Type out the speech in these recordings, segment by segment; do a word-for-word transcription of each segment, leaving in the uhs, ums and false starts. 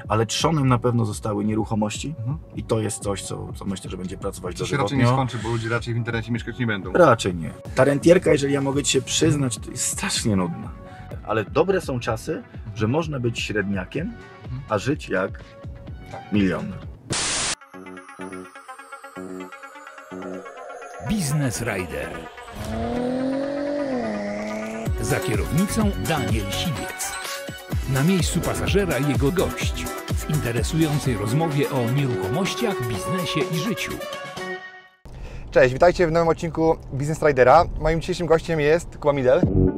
ale trzonem na pewno zostały nieruchomości Mhm. i to jest coś, co, co myślę, że będzie pracować To się raczej nie dożywotnio. skończy, bo ludzie raczej w internecie mieszkać nie będą. Raczej nie. Ta rentierka, jeżeli ja mogę Ci się przyznać, to jest strasznie nudna. Ale dobre są czasy, że można być średniakiem, a żyć jak Tak. milioner. Business Rider. Za kierownicą Daniel Siwiec. Na miejscu pasażera jego gość w interesującej rozmowie o nieruchomościach, biznesie i życiu. Cześć, witajcie w nowym odcinku Business Ridera. Moim dzisiejszym gościem jest Kuba Midel.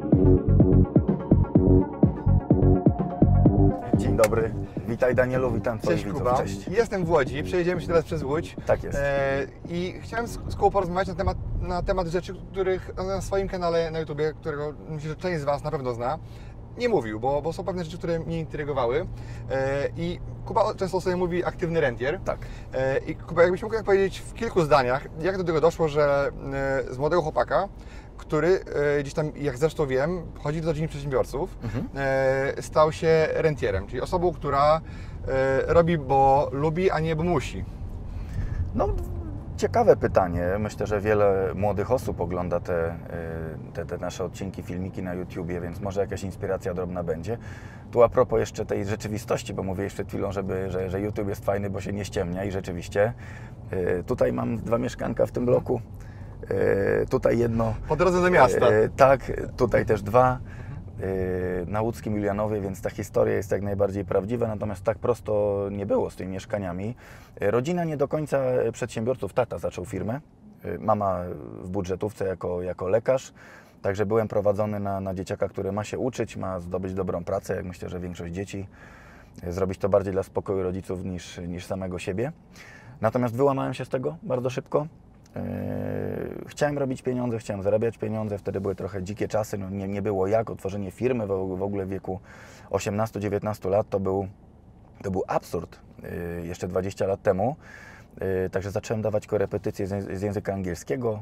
Dzień dobry. Witaj Danielu, witam Twoich Cześć widzów. Kuba. Cześć. Jestem w Łodzi, przejedziemy się teraz przez Łódź. Tak jest. E, I chciałem z, z Kubą porozmawiać na temat, na temat rzeczy, których na swoim kanale na YouTubie, którego myślę, że część z Was na pewno zna, nie mówił, bo, bo są pewne rzeczy, które mnie intrygowały. E, I Kuba często sobie mówi aktywny rentier. Tak. E, I Kuba, jakbyś mógł powiedzieć w kilku zdaniach, jak do tego doszło, że e, z młodego chłopaka, który e, gdzieś tam, jak zresztą wiem, chodzi do rodziny przedsiębiorców, Mhm. e, stał się rentierem, czyli osobą, która e, robi, bo lubi, a nie bo musi. No, ciekawe pytanie. Myślę, że wiele młodych osób ogląda te, y, te, te nasze odcinki, filmiki na YouTubie, więc może jakaś inspiracja drobna będzie. Tu a propos jeszcze tej rzeczywistości, bo mówię przed chwilą, żeby, że, że YouTube jest fajny, bo się nie ściemnia i rzeczywiście y, tutaj mam dwa mieszkanka w tym bloku. Y, tutaj jedno. Po drodze do miasta. Y, tak, tutaj też dwa. Na łódzkim Julianowie, więc ta historia jest jak najbardziej prawdziwa, natomiast tak prosto nie było z tymi mieszkaniami. Rodzina nie do końca przedsiębiorców, tata zaczął firmę, mama w budżetówce jako, jako lekarz, także byłem prowadzony na, na dzieciaka, który ma się uczyć, ma zdobyć dobrą pracę, jak myślę, że większość dzieci, zrobić to bardziej dla spokoju rodziców niż, niż samego siebie. Natomiast wyłamałem się z tego bardzo szybko. Chciałem robić pieniądze, chciałem zarabiać pieniądze, wtedy były trochę dzikie czasy, no nie, nie było jak, otworzenie firmy w, w ogóle w wieku osiemnastu dziewiętnastu lat to był, to był absurd jeszcze dwadzieścia lat temu, także zacząłem dawać korepetycje z, z języka angielskiego,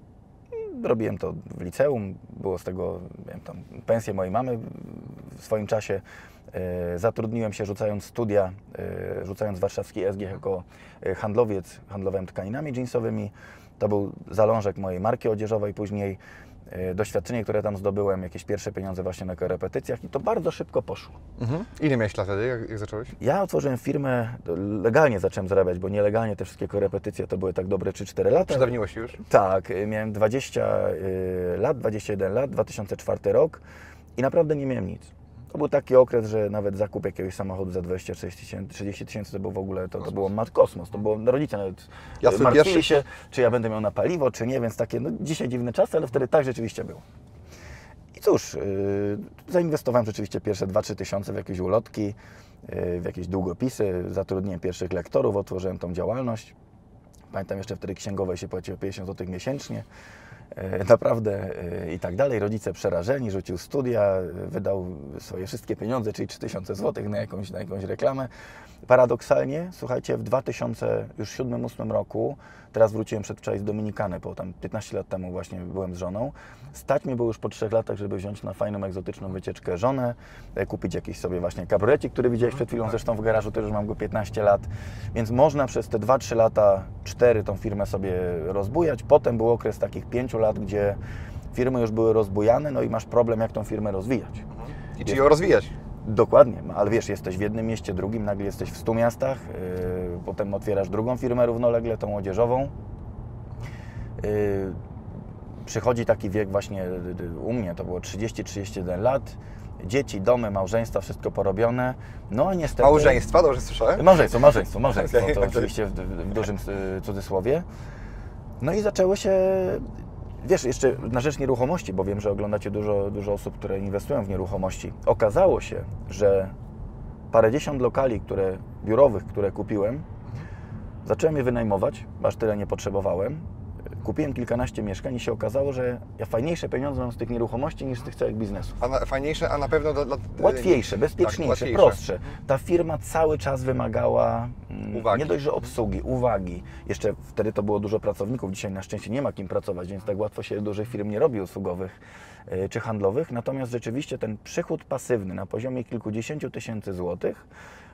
robiłem to w liceum, było z tego, wiem, tam, pensję mojej mamy w swoim czasie. Zatrudniłem się rzucając studia, rzucając warszawski S G jako handlowiec, handlowałem tkaninami jeansowymi. To był zalążek mojej marki odzieżowej, później doświadczenie, które tam zdobyłem, jakieś pierwsze pieniądze właśnie na korepetycjach i to bardzo szybko poszło. Mhm. Ile miałeś lat wtedy, jak, jak zacząłeś? Ja otworzyłem firmę, legalnie zacząłem zarabiać, bo nielegalnie te wszystkie korepetycje to były tak dobre trzy cztery lata. Przedawniło się już? Tak, miałem dwadzieścia lat, dwadzieścia jeden lat, dwa tysiące czwarty rok i naprawdę nie miałem nic. To był taki okres, że nawet zakup jakiegoś samochodu za dwadzieścia sześć tysięcy, trzydzieści tysięcy to był w ogóle, to, to było mat kosmos, to było, rodzice nawet Ja swój martwili pierwszy- się, czy ja będę miał na paliwo, czy nie, więc takie, no dzisiaj dziwne czasy, ale wtedy tak rzeczywiście było. I cóż, yy, zainwestowałem rzeczywiście pierwsze dwa trzy tysiące w jakieś ulotki, yy, w jakieś długopisy, zatrudniłem pierwszych lektorów, otworzyłem tą działalność. Pamiętam jeszcze wtedy księgowej się płaciło pięćdziesiąt złotych miesięcznie. Naprawdę i tak dalej. Rodzice przerażeni, rzucił studia, wydał swoje wszystkie pieniądze, czyli trzy tysiące złotych na jakąś, na jakąś reklamę. Paradoksalnie, słuchajcie, w dwa tysiące siódmym ósmym roku, teraz wróciłem przedwczoraj z Dominikany, bo tam piętnaście lat temu właśnie byłem z żoną. Stać mi było już po trzech latach, żeby wziąć na fajną, egzotyczną wycieczkę żonę, kupić jakiś sobie właśnie kabriolecik, który widziałeś przed chwilą zresztą w garażu, też już mam go piętnaście lat. Więc można przez te dwa trzy lata, cztery tą firmę sobie rozbujać. Potem był okres takich pięciu lat, gdzie firmy już były rozbujane, no i masz problem, jak tą firmę rozwijać. I czy ją rozwijać? Dokładnie, ale wiesz, jesteś w jednym mieście, drugim, nagle jesteś w stu miastach, yy, potem otwierasz drugą firmę równolegle, tą odzieżową. Yy, przychodzi taki wiek właśnie yy, u mnie, to było trzydzieści trzydzieści jeden lat, dzieci, domy, małżeństwa, wszystko porobione, no i niestety... Małżeństwa, dobrze słyszałem? Małżeństwo, małżeństwo, małżeństwo, Okay, to okay. oczywiście w, w dużym yy, cudzysłowie. No i zaczęły się... Wiesz, jeszcze na rzecz nieruchomości, bo wiem, że oglądacie dużo, dużo osób, które inwestują w nieruchomości. Okazało się, że parędziesiąt lokali, które, biurowych, które kupiłem, zacząłem je wynajmować, bo aż tyle nie potrzebowałem. Kupiłem kilkanaście mieszkań i się okazało, że ja fajniejsze pieniądze mam z tych nieruchomości niż z tych całych biznesów. A na, fajniejsze, a na pewno dla... dla Łatwiejsze, bezpieczniejsze, tak, łatwiejsze. prostsze. Ta firma cały czas wymagała mm, Uwagi. nie dość, że obsługi, uwagi. Jeszcze wtedy to było dużo pracowników, dzisiaj na szczęście nie ma kim pracować, więc tak łatwo się dużych firm nie robi usługowych yy, czy handlowych. Natomiast rzeczywiście ten przychód pasywny na poziomie kilkudziesięciu tysięcy złotych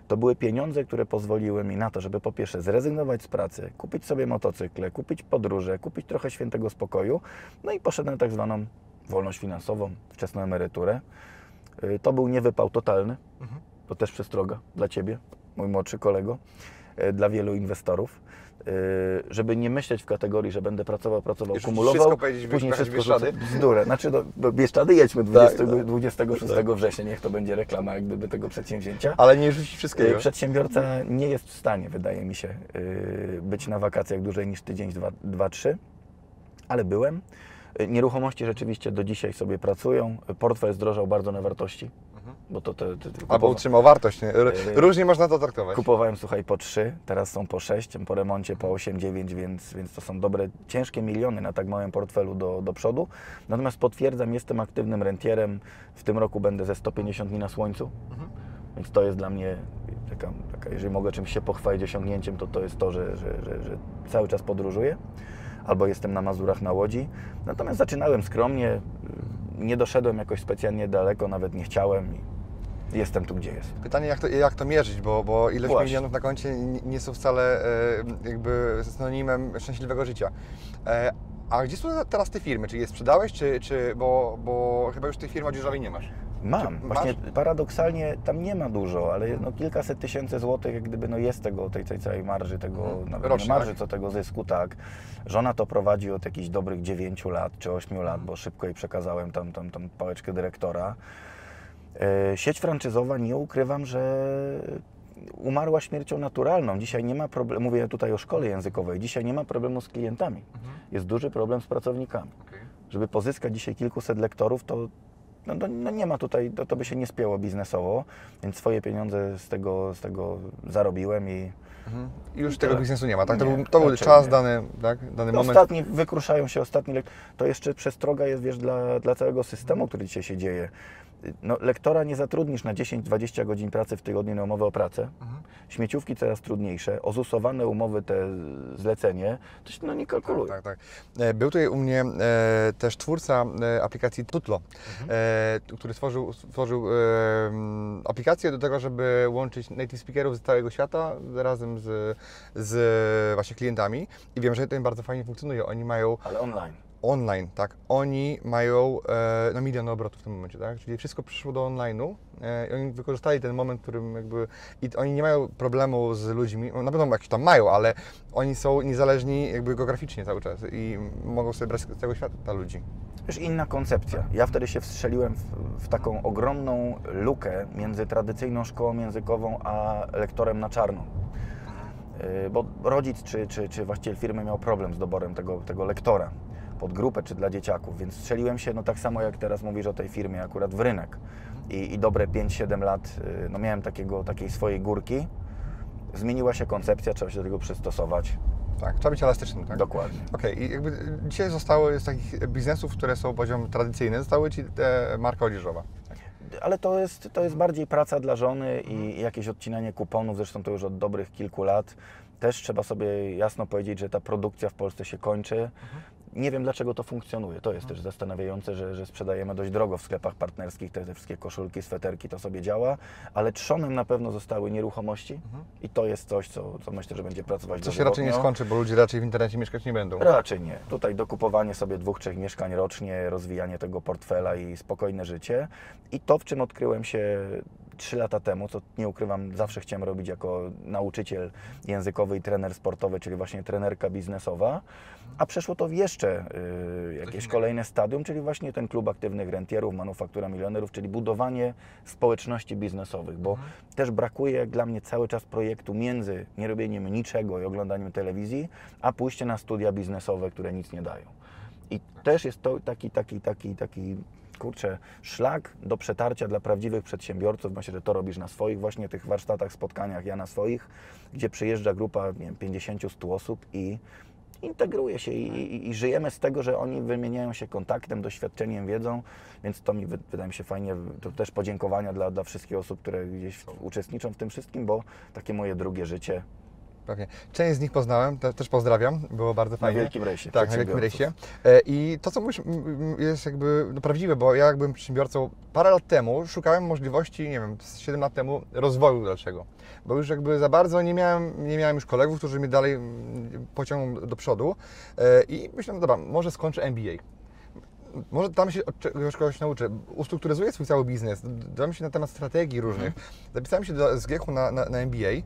to były pieniądze, które pozwoliły mi na to, żeby po pierwsze zrezygnować z pracy, kupić sobie motocykle, kupić podróże, kupić trochę świętego spokoju, no i poszedłem na tak zwaną wolność finansową, wczesną emeryturę. To był niewypał totalny, mhm. to też przestroga dla Ciebie, mój młodszy kolego, dla wielu inwestorów, żeby nie myśleć w kategorii, że będę pracował, pracował, Już kumulował, później wszystko rzucę bzdurę. Znaczy, do, do Bieszczady jedźmy dwudziestego szóstego września, niech to będzie reklama jak gdyby tego przedsięwzięcia. Ale nie rzucić wszystkiego. Przedsiębiorca nie jest w stanie, wydaje mi się, być na wakacjach dłużej niż tydzień, dwa, dwa, trzy, ale byłem. Nieruchomości rzeczywiście do dzisiaj sobie pracują. Portfel zdrożał bardzo na wartości. Bo to, to, to, to Albo utrzymał wartość, nie? Różnie można to traktować. Kupowałem, słuchaj, po trzy, teraz są po sześć, po remoncie po osiem, dziewięć, więc, więc to są dobre, ciężkie miliony na tak małym portfelu do, do przodu. Natomiast potwierdzam, jestem aktywnym rentierem. W tym roku będę ze sto pięćdziesiąt dni na słońcu, mhm. więc to jest dla mnie taka, taka, jeżeli mogę czymś się pochwalić osiągnięciem, to to jest to, że, że, że, że cały czas podróżuję. Albo jestem na Mazurach na Łodzi. Natomiast zaczynałem skromnie, nie doszedłem jakoś specjalnie daleko, nawet nie chciałem. Jestem tu, gdzie jest. Pytanie, jak to, jak to mierzyć, bo, bo ilość Właśnie. milionów na koncie nie są wcale e, jakby synonimem szczęśliwego życia. E, a gdzie są teraz te firmy? Czy je sprzedałeś, czy, czy bo, bo chyba już tej firmy odzieżowej nie masz? Mam. Czy Właśnie masz? paradoksalnie tam nie ma dużo, ale no, kilkaset tysięcy złotych jak gdyby no, jest tego, tej, tej całej marży, tego, hmm. nawet Rocznie, nie marży, tak? co tego zysku, tak. Żona to prowadzi od jakichś dobrych dziewięciu lat czy ośmiu lat, bo szybko jej przekazałem tam, tam, tam pałeczkę dyrektora. Sieć franczyzowa, nie ukrywam, że umarła śmiercią naturalną. Dzisiaj nie ma problemu, mówię tutaj o szkole językowej, dzisiaj nie ma problemu z klientami. Mhm. Jest duży problem z pracownikami. Okay. Żeby pozyskać dzisiaj kilkuset lektorów, to no, no, no nie ma tutaj, to, to by się nie spięło biznesowo, więc swoje pieniądze z tego, z tego zarobiłem i Mhm. I już I tego biznesu nie ma, tak? Nie, to był, to był czas, nie. dany, tak? dany no moment. Ostatni, wykruszają się ostatni, to jeszcze przestroga jest, wiesz, dla, dla całego systemu, który dzisiaj się dzieje. No, lektora nie zatrudnisz na dziesięć dwadzieścia godzin pracy w tygodniu na umowę o pracę. Mhm. Śmieciówki coraz trudniejsze, ozusowane umowy, te zlecenie, to się no, nie kalkuluje. Tak, tak, tak. Był tutaj u mnie e, też twórca e, aplikacji Tutlo, mhm. e, który stworzył, stworzył e, aplikację do tego, żeby łączyć native speakerów z całego świata razem z, z właśnie klientami i wiem, że to im bardzo fajnie funkcjonuje. Oni mają... Ale online. Online, tak. Oni mają e, no, milion obrotów w tym momencie, tak? Czyli wszystko przyszło do online'u e, i oni wykorzystali ten moment, w którym jakby... I oni nie mają problemu z ludźmi, na pewno jakieś tam mają, ale oni są niezależni jakby geograficznie cały czas i mogą sobie brać z całego świata ludzi. Już inna koncepcja. Ja wtedy się wstrzeliłem w, w taką ogromną lukę między tradycyjną szkołą językową a lektorem na czarno. Yy, bo rodzic czy, czy, czy właściciel firmy miał problem z doborem tego, tego lektora pod grupę czy dla dzieciaków, więc strzeliłem się, no tak samo jak teraz mówisz o tej firmie, akurat w rynek. I, i dobre pięć siedem lat no miałem takiego, takiej swojej górki. Zmieniła się koncepcja, trzeba się do tego przystosować. Tak, trzeba być elastycznym, tak? Dokładnie. Okej, okay. I jakby dzisiaj zostało z takich biznesów, które są poziom tradycyjny, zostały Ci te marka odzieżowa. Ale to jest, to jest bardziej praca dla żony i jakieś odcinanie kuponów, zresztą to już od dobrych kilku lat. Też trzeba sobie jasno powiedzieć, że ta produkcja w Polsce się kończy. Mhm. Nie wiem, dlaczego to funkcjonuje. To jest mhm. też zastanawiające, że, że sprzedajemy dość drogo w sklepach partnerskich te, te wszystkie koszulki, sweterki, to sobie działa, ale trzonem na pewno zostały nieruchomości mhm. i to jest coś, co, co myślę, że będzie pracować Co się raczej nie skończy, bo ludzie raczej w internecie mieszkać nie będą. Raczej nie. Tutaj dokupowanie sobie dwóch, trzech mieszkań rocznie, rozwijanie tego portfela i spokojne życie. I to, w czym odkryłem się trzy lata temu, co nie ukrywam, zawsze chciałem robić jako nauczyciel językowy i trener sportowy, czyli właśnie trenerka biznesowa, a przeszło to w jeszcze y, jakieś kolejne stadium, czyli właśnie ten klub aktywnych rentierów, manufaktura milionerów, czyli budowanie społeczności biznesowych, bo mhm. też brakuje jak dla mnie cały czas projektu między nierobieniem niczego i oglądaniem telewizji, a pójście na studia biznesowe, które nic nie dają. I też jest to taki, taki, taki, taki kurczę, szlak do przetarcia dla prawdziwych przedsiębiorców. Myślę, że to robisz na swoich właśnie tych warsztatach, spotkaniach, ja na swoich, gdzie przyjeżdża grupa, nie wiem, pięćdziesiąt stu osób i integruje się i, i, i żyjemy z tego, że oni wymieniają się kontaktem, doświadczeniem, wiedzą, więc to mi wydaje mi się fajnie, to też podziękowania dla, dla wszystkich osób, które gdzieś uczestniczą w tym wszystkim, bo takie moje drugie życie Pewnie. Część z nich poznałem, te, też pozdrawiam, było bardzo fajnie. Na Wielkim Rejsie. Tak, na Wielkim Rejsie. E, I to, co mówisz, m, m, jest jakby no, prawdziwe, bo ja jak byłem przedsiębiorcą parę lat temu, szukałem możliwości, nie wiem, siedem lat temu rozwoju dalszego. Bo już jakby za bardzo nie miałem, nie miałem już kolegów, którzy mnie dalej m, pociągną do przodu. E, I myślałem, dobra, może skończę M B A. Może tam się czegoś kogoś nauczę, ustrukturyzuję swój cały biznes, dam się na temat strategii różnych. Zapisałem się do S G H-u na, na, na M B A.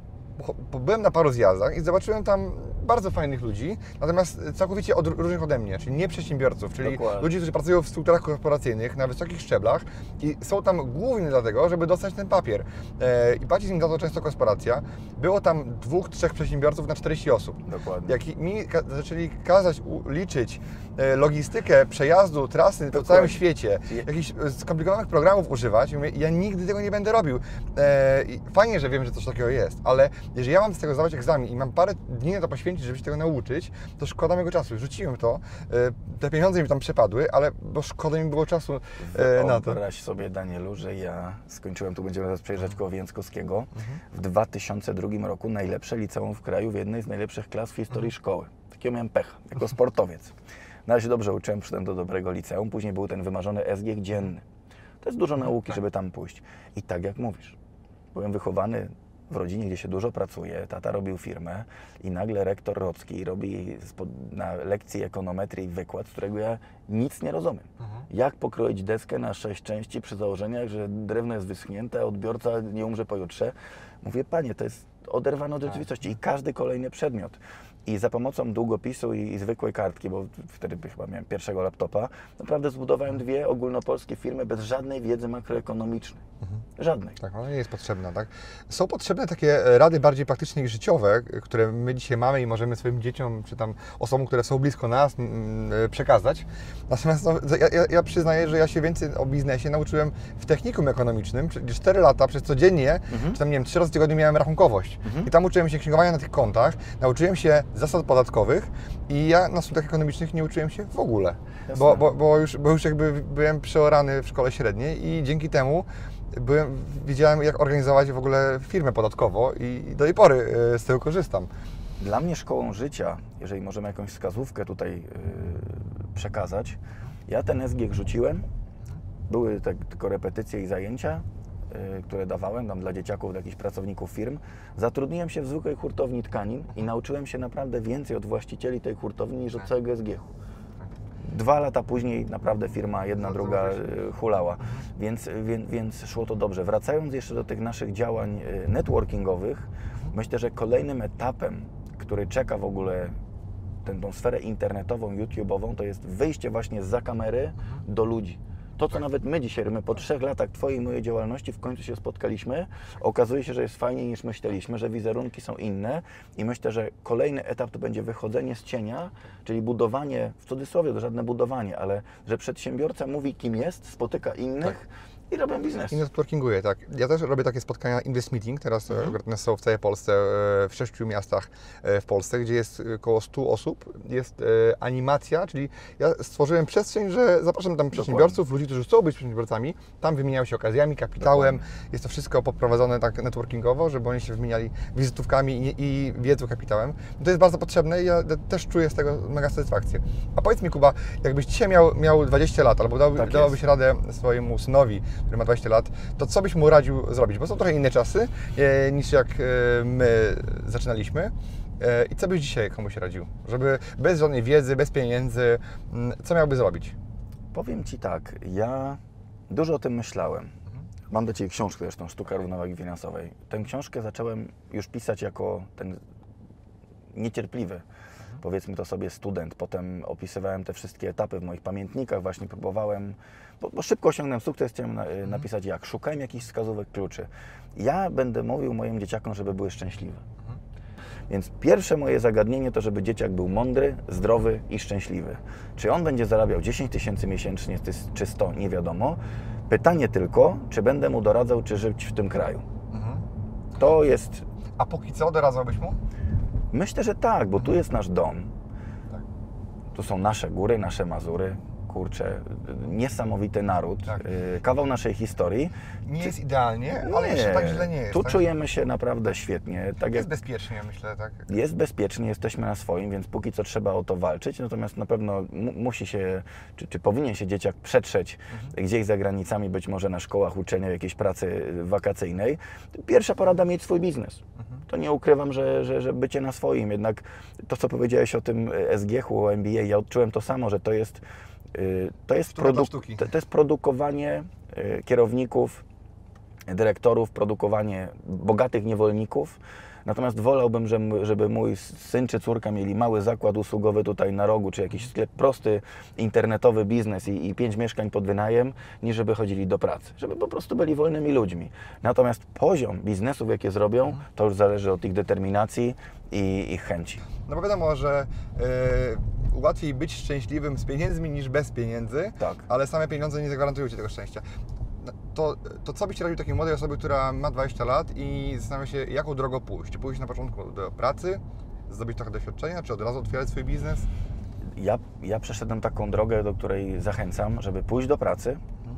Byłem na paru zjazdach i zobaczyłem tam bardzo fajnych ludzi, natomiast całkowicie od, różnych ode mnie, czyli nie przedsiębiorców, czyli Dokładnie. ludzi, którzy pracują w strukturach korporacyjnych na wysokich szczeblach i są tam głównie dlatego, żeby dostać ten papier. E, I płaci im za to często korporacja. Było tam dwóch, trzech przedsiębiorców na czterdzieści osób. Dokładnie. Jak mi ka zaczęli kazać liczyć e, logistykę przejazdu, trasy po Dokładnie. całym świecie, jakichś skomplikowanych programów używać, mówię, ja nigdy tego nie będę robił. E, i fajnie, że wiem, że coś takiego jest, ale jeżeli ja mam z tego zdawać egzamin i mam parę dni na to poświęcić, żeby się tego nauczyć, to szkoda mojego czasu. Rzuciłem to, te pieniądze mi tam przepadły, ale bo szkoda mi było czasu na to. Wyobraź sobie, Danielu, że ja skończyłem, tu będziemy teraz przejeżdżać koło Więckowskiego, w dwa tysiące drugim roku najlepsze liceum w kraju w jednej z najlepszych klas w historii szkoły. Takiego miałem pecha, jako sportowiec. Na razie dobrze uczyłem, przyszedłem do dobrego liceum, później był ten wymarzony S G H dzienny. To jest dużo nauki, żeby tam pójść. I tak jak mówisz, byłem wychowany w rodzinie, gdzie się dużo pracuje, tata robił firmę i nagle rektor Rocki robi na lekcji ekonometrii wykład, z którego ja nic nie rozumiem. Mhm. Jak pokroić deskę na sześć części przy założeniach, że drewno jest wyschnięte, a odbiorca nie umrze pojutrze. Mówię, panie, to jest oderwane od rzeczywistości i każdy kolejny przedmiot. I za pomocą długopisu i, i zwykłej kartki, bo wtedy chyba miałem pierwszego laptopa, naprawdę zbudowałem dwie ogólnopolskie firmy bez żadnej wiedzy makroekonomicznej. Mhm. Żadnej. Tak, ona nie jest potrzebna, tak? Są potrzebne takie rady bardziej praktyczne i życiowe, które my dzisiaj mamy i możemy swoim dzieciom, czy tam osobom, które są blisko nas, przekazać. Natomiast no, ja, ja przyznaję, że ja się więcej o biznesie nauczyłem w technikum ekonomicznym, czyli cztery lata przez codziennie, mhm. czy tam nie wiem, trzy razy w tygodniu miałem rachunkowość. Mhm. I tam uczyłem się księgowania na tych kontach, nauczyłem się zasad podatkowych i ja na studiach ekonomicznych nie uczyłem się w ogóle, bo, bo, bo, już, bo już jakby byłem przeorany w szkole średniej i dzięki temu byłem, wiedziałem, jak organizować w ogóle firmę podatkowo i do tej pory z tego korzystam. Dla mnie szkołą życia, jeżeli możemy jakąś wskazówkę tutaj yy, przekazać, ja ten S G H rzuciłem, były tak, tylko repetycje i zajęcia, yy, które dawałem tam dla dzieciaków, dla jakichś pracowników firm. Zatrudniłem się w zwykłej hurtowni tkanin i nauczyłem się naprawdę więcej od właścicieli tej hurtowni niż od całego S G H-u. Dwa lata później naprawdę firma jedna, no, druga hulała, więc, więc, więc szło to dobrze. Wracając jeszcze do tych naszych działań networkingowych, myślę, że kolejnym etapem, który czeka w ogóle tę, tą sferę internetową, YouTube'ową, to jest wyjście właśnie zza kamery do ludzi. To, co nawet my dzisiaj, my po trzech latach Twojej i mojej działalności w końcu się spotkaliśmy, okazuje się, że jest fajniej niż myśleliśmy, że wizerunki są inne i myślę, że kolejny etap to będzie wychodzenie z cienia, czyli budowanie, w cudzysłowie to żadne budowanie, ale że przedsiębiorca mówi, kim jest, spotyka innych, tak. I robią biznes. I networkinguję, tak. Ja też robię takie spotkania Invest Meeting, teraz mhm. są w całej Polsce, w sześciu miastach w Polsce, gdzie jest około stu osób. Jest animacja, czyli ja stworzyłem przestrzeń, że zapraszam tam przedsiębiorców, Dokładnie. ludzi, którzy chcą być przedsiębiorcami, tam wymieniają się okazjami, kapitałem. Dokładnie. Jest to wszystko poprowadzone tak networkingowo, żeby oni się wymieniali wizytówkami i, i wiedzą, kapitałem. To jest bardzo potrzebne i ja też czuję z tego mega satysfakcję. A powiedz mi, Kuba, jakbyś dzisiaj miał, miał dwadzieścia lat, albo dał, tak dałbyś radę swojemu synowi, który ma dwadzieścia lat, to co byś mu radził zrobić? Bo są trochę inne czasy e, niż jak e, my zaczynaliśmy. E, I co byś dzisiaj komuś radził? Żeby bez żadnej wiedzy, bez pieniędzy, m, co miałby zrobić? Powiem Ci tak, ja dużo o tym myślałem. Mhm. Mam do Ciebie książkę zresztą, Sztuka równowagi finansowej. Tę książkę zacząłem już pisać jako ten niecierpliwy, powiedzmy to sobie, student. Potem opisywałem te wszystkie etapy w moich pamiętnikach, właśnie próbowałem, bo, bo szybko osiągnąłem sukces, chciałem na, mm. napisać jak. Szukałem jakichś wskazówek kluczy. Ja będę mówił moim dzieciakom, żeby były szczęśliwe. Mm. Więc pierwsze moje zagadnienie to, żeby dzieciak był mądry, zdrowy i szczęśliwy. Czy on będzie zarabiał dziesięć tysięcy miesięcznie, czy sto, nie wiadomo. Pytanie tylko, czy będę mu doradzał, czy żyć w tym kraju. Mm. To jest... A póki co doradzałbyś mu? Myślę, że tak, bo tu jest nasz dom. Tak. Tu są nasze góry, nasze Mazury. kurczę, niesamowity naród, Tak. y, kawał naszej historii. Nie jest idealnie, ale jeszcze tak źle nie jest. Tu tak? czujemy się naprawdę świetnie. Tak Jest jak bezpiecznie, myślę, tak. jest bezpiecznie, jesteśmy na swoim, więc póki co trzeba o to walczyć, natomiast na pewno mu musi się, czy, czy powinien się dzieciak przetrzeć Mhm. gdzieś za granicami, być może na szkołach uczenia jakiejś pracy wakacyjnej. Pierwsza porada mieć swój biznes. Mhm. To nie ukrywam, że, że, że bycie na swoim, jednak to, co powiedziałeś o tym S G H-u, o M B A, ja odczułem to samo, że to jest, y, to jest, Sztuka dla produ sztuki. to, to jest produkowanie y, kierowników, dyrektorów, produkowanie bogatych niewolników. Natomiast wolałbym, żeby, żeby mój syn czy córka mieli mały zakład usługowy tutaj na rogu, czy jakiś sklep, prosty internetowy biznes i, i pięć mieszkań pod wynajem, niż żeby chodzili do pracy. Żeby po prostu byli wolnymi ludźmi. Natomiast poziom biznesów, jakie zrobią, to już zależy od ich determinacji i ich chęci. No bo wiadomo, że y, łatwiej być szczęśliwym z pieniędzmi niż bez pieniędzy, Tak. ale same pieniądze nie zagwarantują Ci tego szczęścia. To, to co byś radził takiej młodej osobie, która ma dwadzieścia lat i zastanawia się, jaką drogą pójść? Czy pójść na początku do pracy, zdobyć trochę doświadczenia, czy od razu otwierać swój biznes? Ja, ja przeszedłem taką drogę, do której zachęcam, żeby pójść do pracy,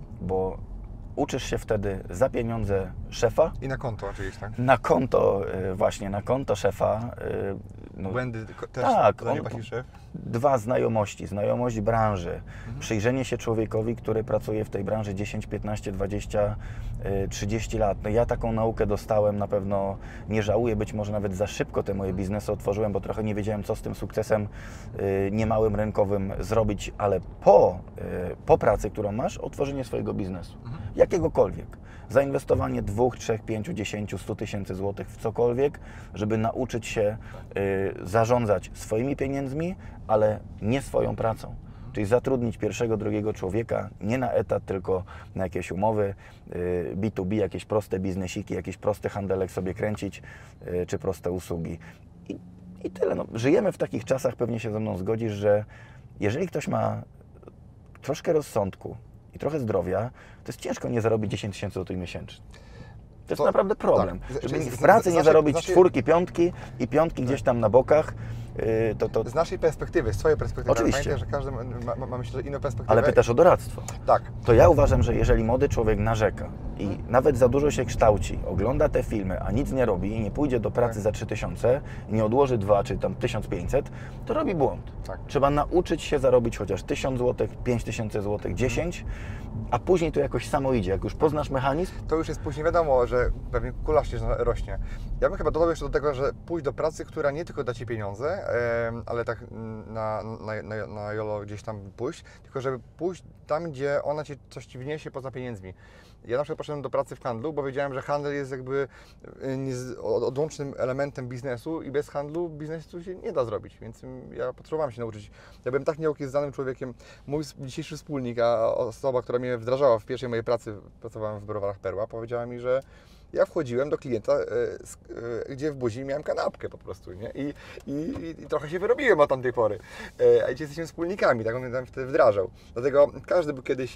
bo uczysz się wtedy za pieniądze szefa, I na konto oczywiście, tak? na konto, y, właśnie na konto szefa. y, No, Błędy ko- też tak, za nie on- płaci szef. Dwa, znajomości, znajomość branży, przyjrzenie się człowiekowi, który pracuje w tej branży dziesięć, piętnaście, dwadzieścia, trzydzieści lat. No ja taką naukę dostałem, na pewno nie żałuję, być może nawet za szybko te moje biznesy otworzyłem, bo trochę nie wiedziałem, co z tym sukcesem y, niemałym rynkowym zrobić, ale po, y, po pracy, którą masz, otworzenie swojego biznesu, jakiegokolwiek. Zainwestowanie dwóch, trzech, pięciu, dziesięciu, stu tysięcy złotych w cokolwiek, żeby nauczyć się y, zarządzać swoimi pieniędzmi, ale nie swoją pracą. Czyli zatrudnić pierwszego, drugiego człowieka nie na etat, tylko na jakieś umowy y, B dwa B, jakieś proste biznesiki, jakiś prosty handelek sobie kręcić, y, czy proste usługi. I, i tyle. No, żyjemy w takich czasach, pewnie się ze mną zgodzisz, że jeżeli ktoś ma troszkę rozsądku i trochę zdrowia, to jest ciężko nie zarobić dziesięć tysięcy złotych miesięcznie. To jest To- naprawdę problem. tak. Żeby Z- z- w pracy z nie naszej- zarobić z naszej- czwórki, piątki i piątki gdzieś tam na bokach, yy, to, to, Z naszej perspektywy, z Twojej perspektywy. Oczywiście. Pamiętaj, że każdy ma, ma, ma myślę, że inną perspektywę. ale pytasz o doradztwo. Tak. To ja uważam, że jeżeli młody człowiek narzeka i nawet za dużo się kształci, ogląda te filmy, a nic nie robi i nie pójdzie do pracy Tak. za trzy tysiące, nie odłoży dwa czy tam tysiąc pięćset, to robi błąd. Tak. Trzeba nauczyć się zarobić chociaż tysiąc złotych, pięć tysięcy złotych, dziesięć, a później to jakoś samo idzie. Jak już poznasz mechanizm, To już jest później wiadomo, że pewnie kula się rośnie. Ja bym chyba dodał jeszcze do tego, że pójść do pracy, która nie tylko da Ci pieniądze, em, ale tak na, na, na, na jolo gdzieś tam pójść, tylko żeby pójść tam, gdzie ona Ci coś Ci wniesie poza pieniędzmi. Ja na przykład poszedłem do pracy w handlu, bo wiedziałem, że handel jest jakby y, niez- od- odłącznym elementem biznesu i bez handlu biznesu się nie da zrobić, więc ym, ja potrzebowałem się nauczyć. Ja byłem tak nieokieznanym człowiekiem. Mój dzisiejszy wspólnik, a osoba, która mnie wdrażała w pierwszej mojej pracy, pracowałem w browarach Perła, powiedziała mi, że ja wchodziłem do klienta, e, s- e, gdzie w buzi miałem kanapkę po prostu, nie? I, i, i trochę się wyrobiłem od tamtej pory. E, a dzisiaj jesteśmy wspólnikami, tak on mnie tam wtedy wdrażał. Dlatego każdy był kiedyś, e,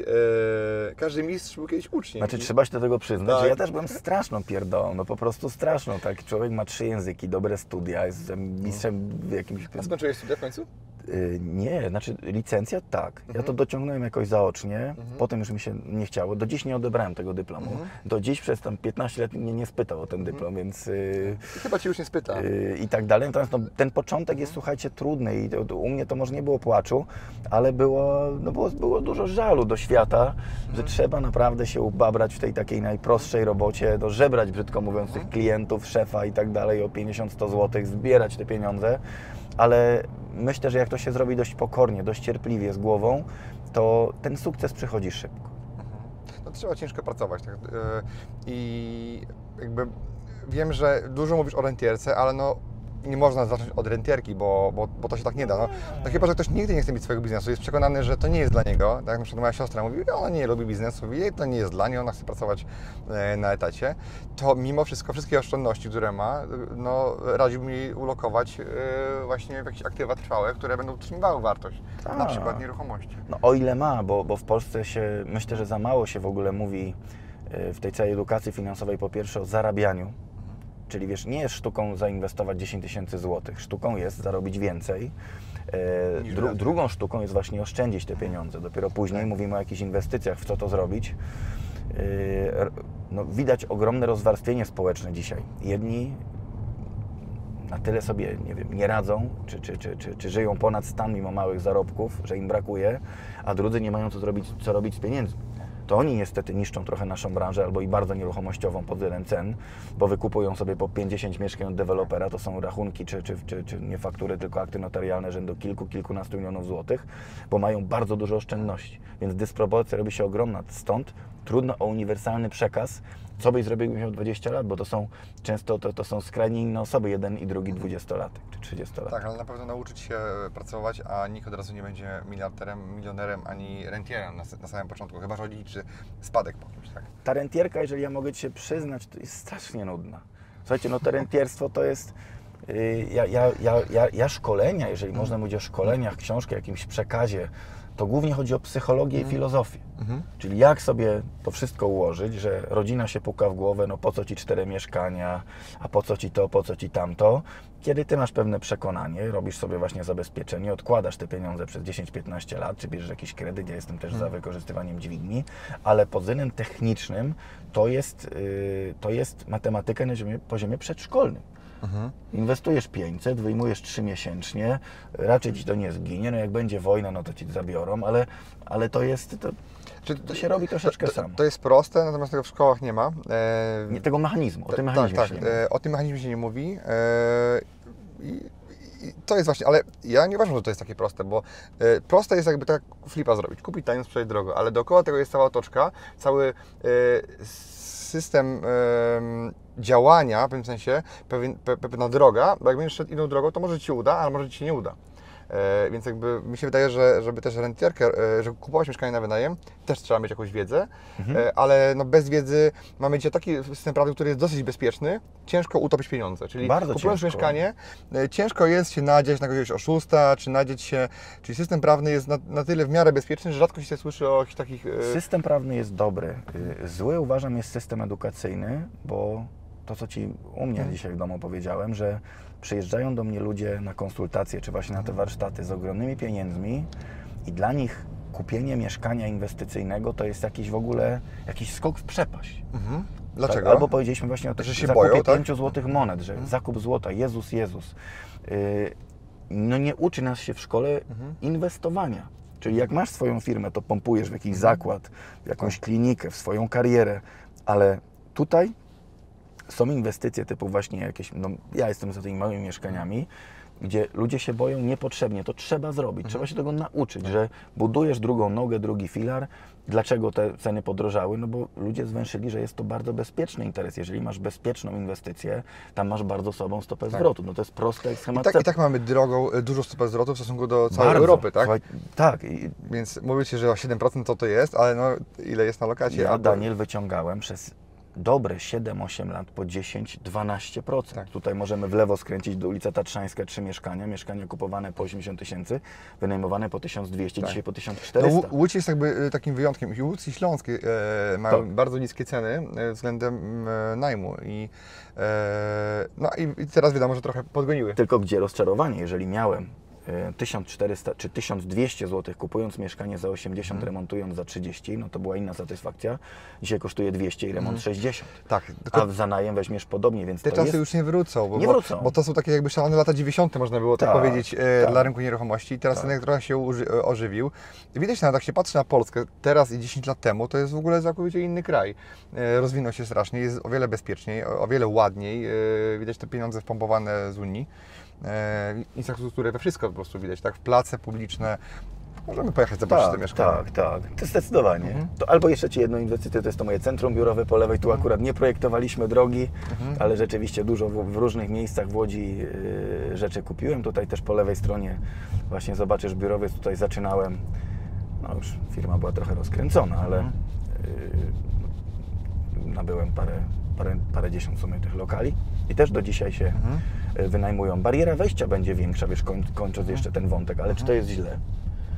każdy mistrz był kiedyś uczniem. znaczy I- trzeba się do tego przyznać, Tak. że ja też byłem straszną pierdołą, no po prostu straszną, tak? Człowiek ma trzy języki, dobre studia, jest mistrzem w jakimś... A skończyłeś studia w końcu? Y, Nie, znaczy licencja tak. Ja to dociągnąłem jakoś zaocznie, potem już mi się nie chciało. Do dziś nie odebrałem tego dyplomu. Do dziś przez tam piętnaście lat mnie nie spytał o ten dyplom, więc y, I chyba Ci już nie spyta. y, i tak dalej. Natomiast no, ten początek jest, słuchajcie, trudny i to, to u mnie to może nie było płaczu, ale było, no, było, było dużo żalu do świata, że trzeba naprawdę się ubabrać w tej takiej najprostszej robocie, do żebrać, brzydko mówiąc, tych klientów, szefa i tak dalej o pięćdziesiąt sto złotych, zbierać te pieniądze, ale myślę, że jak to się zrobi dość pokornie, dość cierpliwie, z głową, to ten sukces przychodzi szybko. No trzeba ciężko pracować. Tak? E, I jakby wiem, że dużo mówisz o rentierce, ale no nie można zacząć od rentierki, bo, bo, bo to się tak nie da. No, no chyba, że ktoś nigdy nie chce mieć swojego biznesu, jest przekonany, że to nie jest dla niego. Tak jak na przykład moja siostra mówi, że ona nie lubi biznesu, jej to nie jest dla niej, ona chce pracować e, na etacie. To mimo wszystko wszystkie oszczędności, które ma, no radziłbym jej ulokować e, właśnie w jakieś aktywa trwałe, które będą utrzymywały wartość. Na Tak. przykład nieruchomości. No o ile ma, bo, bo w Polsce się, myślę, że za mało się w ogóle mówi y, w tej całej edukacji finansowej po pierwsze o zarabianiu, Czyli wiesz, nie jest sztuką zainwestować dziesięć tysięcy złotych, sztuką jest zarobić więcej. E, dru, drugą sztuką jest właśnie oszczędzić te pieniądze. Dopiero później tak. mówimy o jakichś inwestycjach, w co to zrobić. E, no, widać ogromne rozwarstwienie społeczne dzisiaj. Jedni na tyle sobie, nie wiem, nie radzą, czy, czy, czy, czy, czy żyją ponad stan mimo małych zarobków, że im brakuje, a drudzy nie mają co zrobić, co robić z pieniędzmi. To oni niestety niszczą trochę naszą branżę, albo i bardzo nieruchomościową pod względem cen, bo wykupują sobie po pięćdziesiąt mieszkań od dewelopera, to są rachunki, czy, czy, czy, czy nie faktury, tylko akty notarialne rzędu kilku, kilkunastu milionów złotych, bo mają bardzo dużo oszczędności, więc dysproporcja robi się ogromna. Stąd trudno o uniwersalny przekaz, co byś zrobił, gdybyś miał dwadzieścia lat, bo to są często to, to są skrajnie inne osoby, jeden i drugi dwudziestolatek czy trzydziestolatek. Tak, ale na pewno nauczyć się pracować, a nikt od razu nie będzie miliarderem, milionerem ani rentierem na, na samym początku, chyba że liczy spadek po kimś, tak? Ta rentierka, jeżeli ja mogę Ci się przyznać, to jest strasznie nudna. Słuchajcie, no to rentierstwo to jest... Yy, ja, ja, ja, ja, ja szkolenia, jeżeli mm. można mówić o szkoleniach, książki, jakimś przekazie, to głównie chodzi o psychologię mm. i filozofię. Mm-hmm. Czyli jak sobie to wszystko ułożyć, że rodzina się puka w głowę, no po co Ci cztery mieszkania, a po co Ci to, po co Ci tamto. Kiedy Ty masz pewne przekonanie, robisz sobie właśnie zabezpieczenie, odkładasz te pieniądze przez dziesięć piętnaście lat, czy bierzesz jakiś kredyt, ja jestem też mm. za wykorzystywaniem dźwigni, ale pod względem technicznym to jest, yy, to jest matematyka na poziomie, poziomie przedszkolnym. Mhm. Inwestujesz pięćset, wyjmujesz trzy miesięcznie, raczej Ci to nie zginie, no jak będzie wojna, no to Ci zabiorą, ale, ale to jest, to, to się robi troszeczkę to, to, samo. To jest proste, natomiast tego w szkołach nie ma. E... Nie, tego mechanizmu, o tym mechanizmie tak, się tak, nie mówi. e, o tym mechanizmie się nie mówi. E, i, i to jest właśnie, ale ja nie uważam, że to jest takie proste, bo e, proste jest jakby tak flipa zrobić, kupić tanio, sprzedać drogo, ale dookoła tego jest cała otoczka, cały e, system e, działania, w pewnym sensie, pewien, pe, pewna droga, bo jak będziesz szedł inną drogą, to może Ci się uda, ale może Ci się nie uda. E, więc jakby mi się wydaje, że żeby też rentierkę, e, żeby kupować mieszkanie na wynajem, też trzeba mieć jakąś wiedzę, mhm. e, ale no bez wiedzy mamy dzisiaj taki system prawny, który jest dosyć bezpieczny, ciężko utopić pieniądze, czyli Bardzo kupując ciężko. mieszkanie, e, ciężko jest się nadzieć na jakiegoś oszusta, czy nadzieć się, czyli system prawny jest na, na tyle w miarę bezpieczny, że rzadko się słyszy o jakichś takich... E... System prawny jest dobry. Zły uważam jest system edukacyjny, bo to, co Ci u mnie hmm. dzisiaj w domu powiedziałem, że przyjeżdżają do mnie ludzie na konsultacje, czy właśnie na te warsztaty z ogromnymi pieniędzmi i dla nich kupienie mieszkania inwestycyjnego to jest jakiś w ogóle, jakiś skok w przepaść. Mhm. Dlaczego? Tak, albo powiedzieliśmy właśnie o tym, że się zakupie boją, tak? pięciu złotych monet, że hmm. zakup złota, Jezus, Jezus. Yy, no nie uczy nas się w szkole hmm. inwestowania. Czyli jak masz swoją firmę, to pompujesz w jakiś hmm. zakład, w jakąś klinikę, w swoją karierę, ale tutaj są inwestycje typu właśnie jakieś, no ja jestem za tymi małymi mieszkaniami, gdzie ludzie się boją niepotrzebnie, to trzeba zrobić, mhm. trzeba się tego nauczyć, że budujesz drugą nogę, drugi filar. Dlaczego te ceny podrożały? No bo ludzie zwęszyli, że jest to bardzo bezpieczny interes. Jeżeli masz bezpieczną inwestycję, tam masz bardzo słabą stopę tak. zwrotu. No to jest proste jak schemat. I tak, I tak mamy drogą, dużo stopę zwrotu w stosunku do całej bardzo. Europy, tak? Słuchaj, tak. I... Więc mówicie, że o siedem procent to to jest, ale no ile jest na lokacie? Ja, albo... Daniel, wyciągałem przez dobre siedem osiem lat po dziesięć do dwunastu procent. Tak. Tutaj możemy w lewo skręcić do ulica Tatrzańska, trzy mieszkania, mieszkania kupowane po osiemdziesiąt tysięcy, wynajmowane po tysiąc dwieście, tak. dzisiaj po tysiąc czterysta. No, Łódź jest jakby takim wyjątkiem. I Łódź i Śląsk e, mają tak. bardzo niskie ceny e, względem e, najmu. I, e, no i, i teraz wiadomo, że trochę podgoniły. Tylko gdzie rozczarowanie, jeżeli miałem tysiąc czterysta czy tysiąc dwieście złotych kupując mieszkanie za osiemdziesiąt, hmm. remontując za trzydzieści, no to była inna satysfakcja. Dzisiaj kosztuje dwieście i remont hmm. sześćdziesiąt. Tak. Tylko a w zanajem weźmiesz podobnie, więc te to czasy jest... już nie wrócą, bo, nie wrócą. Bo, bo to są takie jakby szalone lata dziewięćdziesiąte, można było tak, tak powiedzieć, e, tak. dla rynku nieruchomości. I teraz tak. rynek trochę się uży, ożywił. I widać nawet, jak się patrzy na Polskę teraz i dziesięć lat temu, to jest w ogóle całkowicie inny kraj. E, rozwinął się strasznie, jest o wiele bezpieczniej, o, o wiele ładniej. E, widać te pieniądze wpompowane z Unii. E, infrastrukturę, we wszystko po prostu widać, tak? W place publiczne. Możemy pojechać zobaczyć tak, to mieszkanie. Tak, tak, to zdecydowanie. Mhm. To albo jeszcze Ci jedną inwestycję, to jest to moje centrum biurowe po lewej. Tu mhm. akurat nie projektowaliśmy drogi, mhm. ale rzeczywiście dużo w, w różnych miejscach w Łodzi yy, rzeczy kupiłem. Tutaj też po lewej stronie właśnie zobaczysz biurowiec, tutaj zaczynałem. No już firma była trochę rozkręcona, ale mhm. yy, nabyłem parę, parę, parę dziesiąt w sumie tych lokali i też do dzisiaj się mhm. wynajmują. Bariera wejścia będzie większa, wiesz, koń, kończąc jeszcze ten wątek, ale mhm. czy to jest źle? To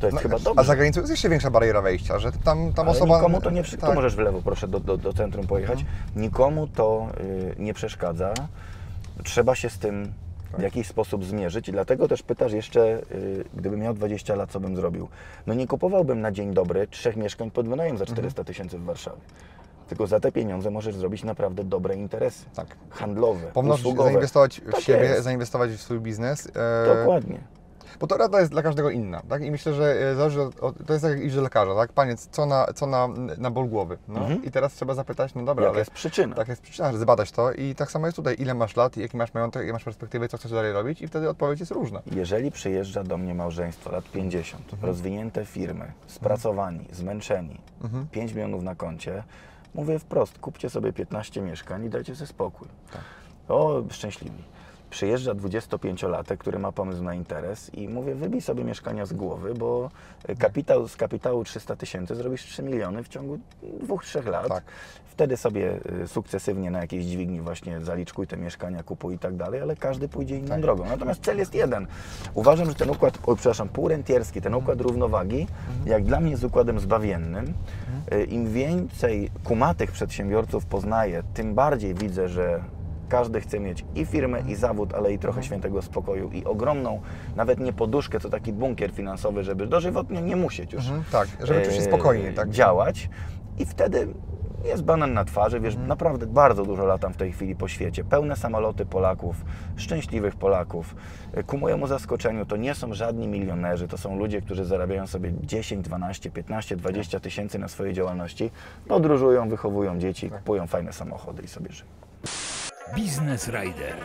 to jest No, chyba a dobrze. za granicą jest jeszcze większa bariera wejścia, że tam, tam Ale osoba... nikomu to nie przy... tak. Tu możesz w lewo, proszę, do, do, do centrum pojechać. Mhm. Nikomu to y, nie przeszkadza. Trzeba się z tym w jakiś sposób zmierzyć i dlatego też pytasz jeszcze, y, gdybym miał dwadzieścia lat, co bym zrobił. No nie kupowałbym na dzień dobry trzech mieszkań pod wynajem za czterysta tysięcy w Warszawie. Tylko za te pieniądze możesz zrobić naprawdę dobre interesy. Tak. Handlowe, Pomnożyć, usługowe. zainwestować w Tak siebie, jest. zainwestować w swój biznes. e, Dokładnie. Bo to rada jest dla każdego inna, tak? I myślę, że e, zależy od, od, to jest tak jak iść do lekarza, tak? Panie, co na, co na, na ból głowy? No Mhm. i teraz trzeba zapytać, no dobra, Jaka ale jest przyczyna? tak jest przyczyna, że zbadać to i tak samo jest tutaj, ile masz lat, jaki masz majątek, jakie masz perspektywy, co chcesz dalej robić i wtedy odpowiedź jest różna. Jeżeli przyjeżdża do mnie małżeństwo lat pięćdziesiąt, rozwinięte firmy, spracowani, zmęczeni, Mhm. pięć milionów na koncie, mówię wprost, kupcie sobie piętnaście mieszkań i dajcie sobie spokój. Tak. O, szczęśliwi. Przyjeżdża dwudziestopięciolatek, który ma pomysł na interes i mówię, wybij sobie mieszkania z głowy, bo kapitał, z kapitału trzysta tysięcy zrobisz trzy miliony w ciągu dwóch, trzech lat. Tak. Wtedy sobie y, sukcesywnie na jakiejś dźwigni właśnie zaliczkuj te mieszkania, kupuj i tak dalej, ale każdy pójdzie inną Tak. drogą. Natomiast cel jest jeden. Uważam, że ten układ, o, przepraszam, półrentierski, ten układ równowagi, jak dla mnie jest układem zbawiennym. Y, Im więcej kumatych przedsiębiorców poznaję, tym bardziej widzę, że każdy chce mieć i firmę, i zawód, ale i trochę świętego spokoju i ogromną, nawet nie poduszkę, co taki bunkier finansowy, żeby dożywotnie nie musieć już Mhm, tak, żeby czuć się e, spokojnie, tak? działać. I wtedy jest banan na twarzy, wiesz, naprawdę bardzo dużo latam w tej chwili po świecie. Pełne samoloty Polaków, szczęśliwych Polaków. E, Ku mojemu zaskoczeniu to nie są żadni milionerzy, to są ludzie, którzy zarabiają sobie dziesięć, dwanaście, piętnaście, dwadzieścia tysięcy na swojej działalności, podróżują, wychowują dzieci, kupują fajne samochody i sobie żyją. Biznes Rider.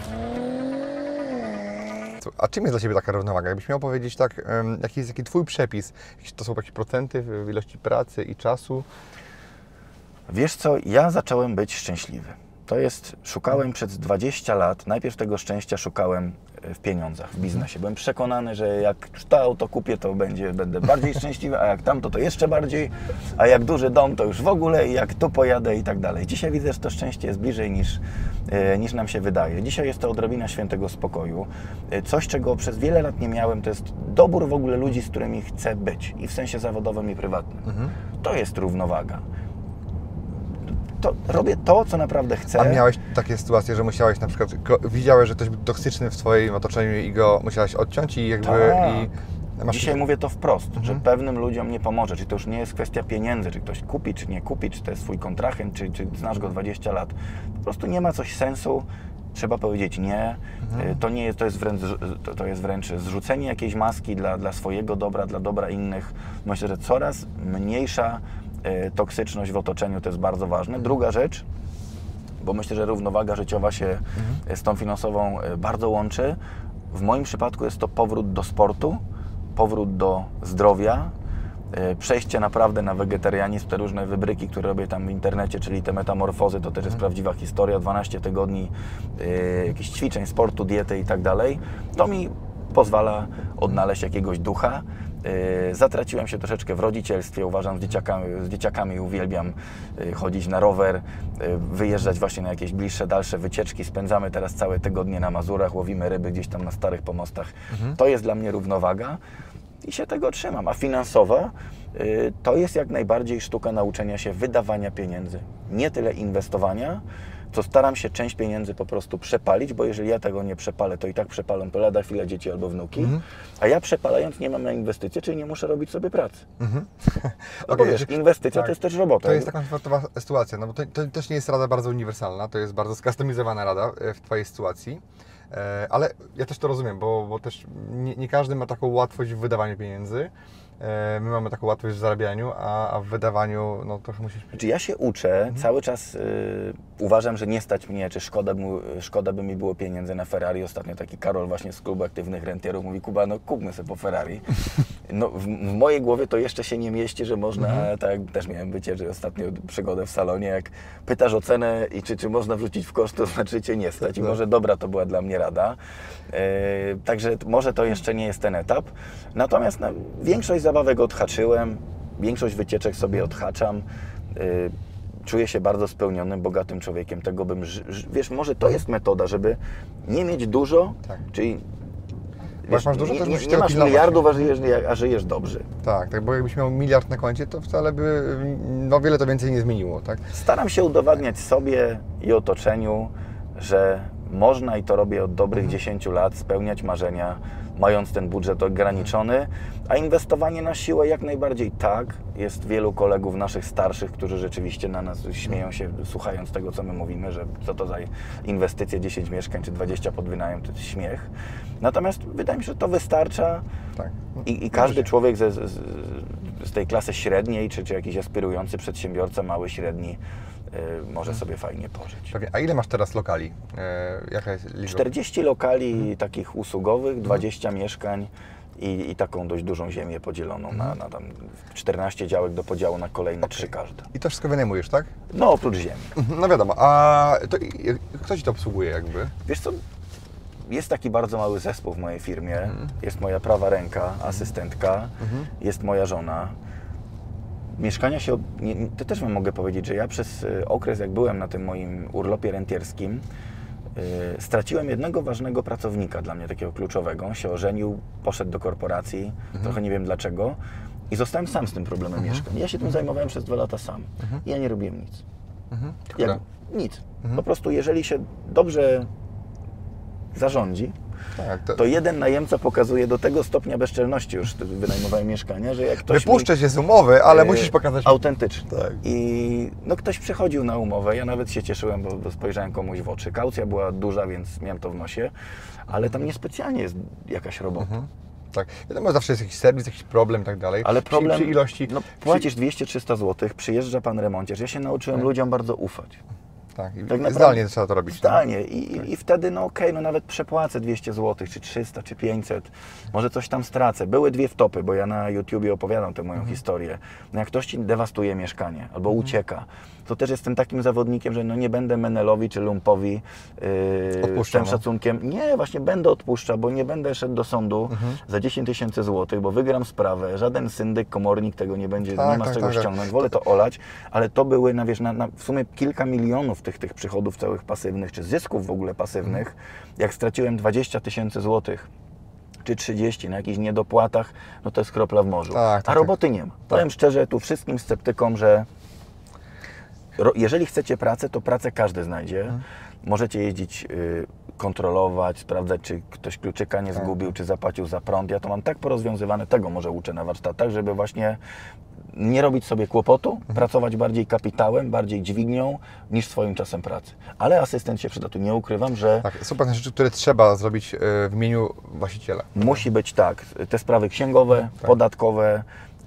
A czym jest dla Ciebie taka równowaga? Jakbyś miał powiedzieć tak, em, jaki jest taki Twój przepis? Jakieś to są jakieś procenty w ilości pracy i czasu? Wiesz co, ja zacząłem być szczęśliwy. To jest, szukałem przez dwadzieścia lat, najpierw tego szczęścia szukałem w pieniądzach, w biznesie. Byłem przekonany, że jak to auto kupię, to będzie, będę bardziej szczęśliwy, a jak tamto, to jeszcze bardziej, a jak duży dom, to już w ogóle i jak tu pojadę i tak dalej. Dzisiaj widzę, że to szczęście jest bliżej niż, e, niż nam się wydaje. Dzisiaj jest to odrobina świętego spokoju. E, coś, czego przez wiele lat nie miałem, to jest dobór w ogóle ludzi, z którymi chcę być i w sensie zawodowym i prywatnym. Mhm. To jest równowaga. To robię to, co naprawdę chcę. A miałeś takie sytuacje, że musiałeś na przykład, ko- widziałeś, że ktoś był toksyczny w Twoim otoczeniu i go musiałeś odciąć i jakby... Tak. I masz Dzisiaj mówię to wprost, że Mhm. pewnym ludziom nie pomoże. Czy to już nie jest kwestia pieniędzy, czy ktoś kupi, czy nie kupi, czy to jest swój kontrahent, czy, czy znasz go dwadzieścia lat. Po prostu nie ma coś sensu. Trzeba powiedzieć nie. Mhm. To nie jest, to jest wręcz, to, to jest wręcz zrzucenie jakiejś maski dla, dla swojego dobra, dla dobra innych. Myślę, że coraz mniejsza e, toksyczność w otoczeniu to jest bardzo ważne. Druga rzecz, bo myślę, że równowaga życiowa się Mhm. z tą finansową e, bardzo łączy. W moim przypadku jest to powrót do sportu, powrót do zdrowia, e, przejście naprawdę na wegetarianizm, te różne wybryki, które robię tam w internecie, czyli te metamorfozy, to też jest prawdziwa historia, dwanaście tygodni e, jakichś ćwiczeń, sportu, diety i tak dalej. To mi pozwala odnaleźć jakiegoś ducha. E, Zatraciłem się troszeczkę w rodzicielstwie, uważam, z dzieciakami, z dzieciakami uwielbiam e, chodzić na rower, e, wyjeżdżać właśnie na jakieś bliższe, dalsze wycieczki. Spędzamy teraz całe tygodnie na Mazurach, łowimy ryby gdzieś tam na starych pomostach. To jest dla mnie równowaga i się tego trzymam. A finansowa y, to jest jak najbardziej sztuka nauczenia się wydawania pieniędzy. Nie tyle inwestowania, co staram się część pieniędzy po prostu przepalić, bo jeżeli ja tego nie przepalę, to i tak przepalą to lada chwila dzieci albo wnuki, Mhm. a ja przepalając nie mam na inwestycje, czyli nie muszę robić sobie pracy. Mhm. No bo Okej, wiesz, że- inwestycja tak. to jest też robota. To jest taka komfortowa sytuacja, no bo to, to też nie jest rada bardzo uniwersalna, to jest bardzo skustomizowana rada e, w Twojej sytuacji, e, ale ja też to rozumiem, bo, bo też nie, nie każdy ma taką łatwość w wydawaniu pieniędzy. E, my mamy taką łatwość w zarabianiu, a, a w wydawaniu no trochę musisz... Znaczy ja się uczę, cały czas y, uważam, że nie stać mnie, czy szkoda, mu, szkoda by mi było pieniędzy na Ferrari. Ostatnio taki Karol właśnie z klubu aktywnych rentierów mówi, Kuba, no kupmy sobie po Ferrari. No, w, w mojej głowie to jeszcze się nie mieści, że można, Mhm. tak jak też miałem wycieczkę ostatnio przygodę w salonie, jak pytasz o cenę i czy, czy można wrzucić w koszt, to znaczy cię nie stać. I Tak. może dobra to była dla mnie rada. E, także może to jeszcze nie jest ten etap. Natomiast no, większość zabawek odhaczyłem, większość wycieczek sobie odhaczam. Y, Czuję się bardzo spełnionym, bogatym człowiekiem. Tego bym, ży- ży- wiesz, może to jest metoda, żeby nie mieć dużo, Tak. czyli wiesz, masz dużo, nie, to nie, musisz nie tego masz pilnować. miliardów, a żyjesz, a żyjesz dobrze. Tak, tak, bo jakbyś miał miliard na koncie, to wcale by no wiele to więcej nie zmieniło, tak? Staram się udowadniać sobie i otoczeniu, że można, i to robię od dobrych Mhm. dziesięciu lat, spełniać marzenia, mając ten budżet ograniczony, a inwestowanie na siłę jak najbardziej tak. Jest wielu kolegów naszych starszych, którzy rzeczywiście na nas śmieją się, słuchając tego, co my mówimy, że co to za inwestycje, dziesięć mieszkań czy dwadzieścia pod wynajem, to jest śmiech. Natomiast wydaje mi się, że to wystarcza Tak. i, i każdy człowiek ze, z, z tej klasy średniej, czy, czy jakiś aspirujący przedsiębiorca, mały, średni, y, może sobie fajnie pożyć. Pewnie. A ile masz teraz lokali? E, jaka jest liczba? czterdzieści lokali takich usługowych, dwadzieścia mieszkań i, i taką dość dużą ziemię podzieloną na, na tam czternaście działek do podziału na kolejne trzy każde. I to wszystko wynajmujesz, tak? No oprócz ziemi. No wiadomo, a to, i- kto Ci to obsługuje jakby? Wiesz co, jest taki bardzo mały zespół w mojej firmie. Jest moja prawa ręka, asystentka, jest moja żona. Mieszkania się, od- nie, to też wam mogę powiedzieć, że ja przez y, okres, jak byłem na tym moim urlopie rentierskim, y, straciłem jednego ważnego pracownika dla mnie, takiego kluczowego. On się ożenił, poszedł do korporacji, trochę nie wiem dlaczego, i zostałem sam z tym problemem mieszkań. Ja się tym zajmowałem przez dwa lata sam. I ja nie robiłem nic. Jak, Dobra. nic. Po prostu jeżeli się dobrze zarządzi, Tak, to, to jeden najemca pokazuje do tego stopnia bezczelności, już wynajmowałem mieszkania, że jak ktoś wypuszczę się z umowy, ale e, musisz pokazać... autentycznie. Tak. I no ktoś przychodził na umowę, ja nawet się cieszyłem, bo, bo spojrzałem komuś w oczy. Kaucja była duża, więc miałem to w nosie, ale tam niespecjalnie jest jakaś robota. Tak. Wiadomo, zawsze jest jakiś serwis, jakiś problem i tak dalej. Ale Przy- problem, Przy, ilości... no płacisz dwieście trzysta złotych, przyjeżdża pan remonciarz. Ja się nauczyłem ludziom bardzo ufać. Tak, i Tak naprawdę- zdalnie trzeba to robić. tak? Zdalnie. I, i wtedy, no okej, no nawet przepłacę dwieście złotych, czy trzysta, czy pięćset, może coś tam stracę. Były dwie wtopy, bo ja na YouTubie opowiadam tę moją historię. No jak ktoś ci dewastuje mieszkanie albo ucieka, to też jestem takim zawodnikiem, że no nie będę Menelowi czy Lumpowi yy, z Odpuszczał, tym no. szacunkiem. Nie, właśnie będę odpuszczał, bo nie będę szedł do sądu za dziesięć tysięcy złotych, bo wygram sprawę. Żaden syndyk, komornik tego nie będzie, Tak, nie ma z tak, czego tak, tak. ściągnąć. Wolę to olać, ale to były na, wiesz, na, na w sumie kilka milionów tych, tych przychodów całych pasywnych, czy zysków w ogóle pasywnych. Jak straciłem dwadzieścia tysięcy złotych, czy trzydzieści na jakichś niedopłatach, no to jest kropla w morzu. Tak, tak, A roboty nie ma. Powiem szczerze tu wszystkim sceptykom, że ro, jeżeli chcecie pracę, to pracę każdy znajdzie. Możecie jeździć, y, kontrolować, sprawdzać, czy ktoś kluczyka nie zgubił, czy zapłacił za prąd. Ja to mam tak porozwiązywane, tego może uczę na warsztatach, żeby właśnie nie robić sobie kłopotu, pracować bardziej kapitałem, bardziej dźwignią niż swoim czasem pracy. Ale asystent się przyda. Tu nie ukrywam, że Tak, są pewne rzeczy, które trzeba zrobić e, w imieniu właściciela. musi być tak, te sprawy księgowe, podatkowe,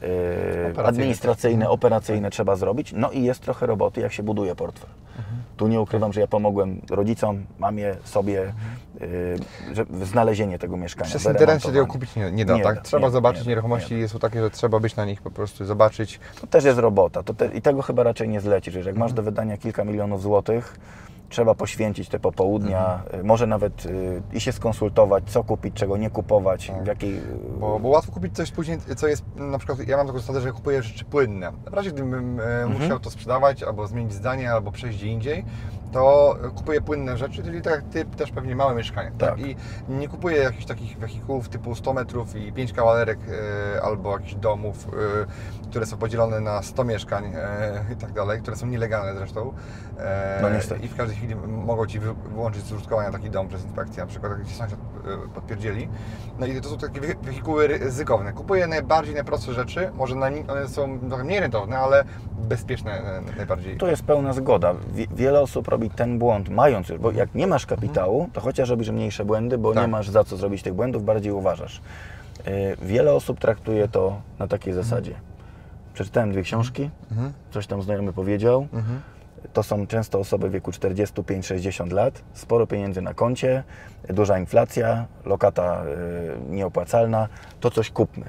yy, administracyjne, operacyjne trzeba zrobić. No i jest trochę roboty, jak się buduje portfel. Tu nie ukrywam, że ja pomogłem rodzicom, mamie, sobie, yy, że w znalezienie tego mieszkania. Przez internet się tego wyremontowanie. kupić nie, nie da, Nie tak? da, Trzeba nie, zobaczyć, nie da, nieruchomości nie są takie, że trzeba być na nich po prostu, zobaczyć. To też jest robota to te, i tego chyba raczej nie zlecisz. Że jak masz do wydania kilka milionów złotych, trzeba poświęcić te popołudnia, y, może nawet y, i się skonsultować, co kupić, czego nie kupować, w jakiej... y, Bo, bo łatwo kupić coś później, co jest, na przykład ja mam taką zasadę, że kupuję rzeczy płynne. W razie gdybym e, musiał to sprzedawać, albo zmienić zdanie, albo przejść gdzie indziej, to kupuję płynne rzeczy, czyli tak jak Ty też pewnie małe mieszkanie. Tak? Tak. I nie kupuję jakichś takich wehikułów typu sto metrów i pięć kawalerek, e, albo jakichś domów, e, które są podzielone na sto mieszkań e, i tak dalej, które są nielegalne zresztą. E, No niestety. I w każdej chwili mogą Ci wy, wyłączyć z użytkowania taki dom przez inspekcję, na przykład jak Ci sąsiad e, podpierdzieli. No i to są takie wehi- wehikuły ryzykowne. Kupuję najbardziej najprostsze rzeczy, może najmniej- one są trochę mniej rentowne, ale bezpieczne e, najbardziej. Tu jest pełna zgoda. Wie- Wiele osób robi ten błąd, mając już, bo jak nie masz kapitału, to chociaż robisz mniejsze błędy, bo Tak. nie masz za co zrobić tych błędów, bardziej uważasz. Y, Wiele osób traktuje to na takiej zasadzie. Przeczytałem dwie książki, coś tam znajomy powiedział. To są często osoby w wieku czterdzieści pięć sześćdziesiąt lat, sporo pieniędzy na koncie, duża inflacja, lokata y, nieopłacalna, to coś kupmy.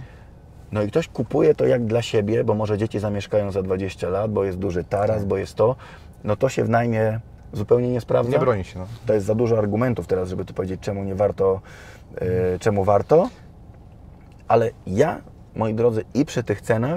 No i ktoś kupuje to jak dla siebie, bo może dzieci zamieszkają za dwadzieścia lat, bo jest duży taras, bo jest to, no to się w najmie zupełnie nie sprawdza. Nie broni się. No. To jest za dużo argumentów teraz, żeby tu powiedzieć, czemu nie warto, y, czemu warto. Ale ja, moi drodzy, i przy tych cenach,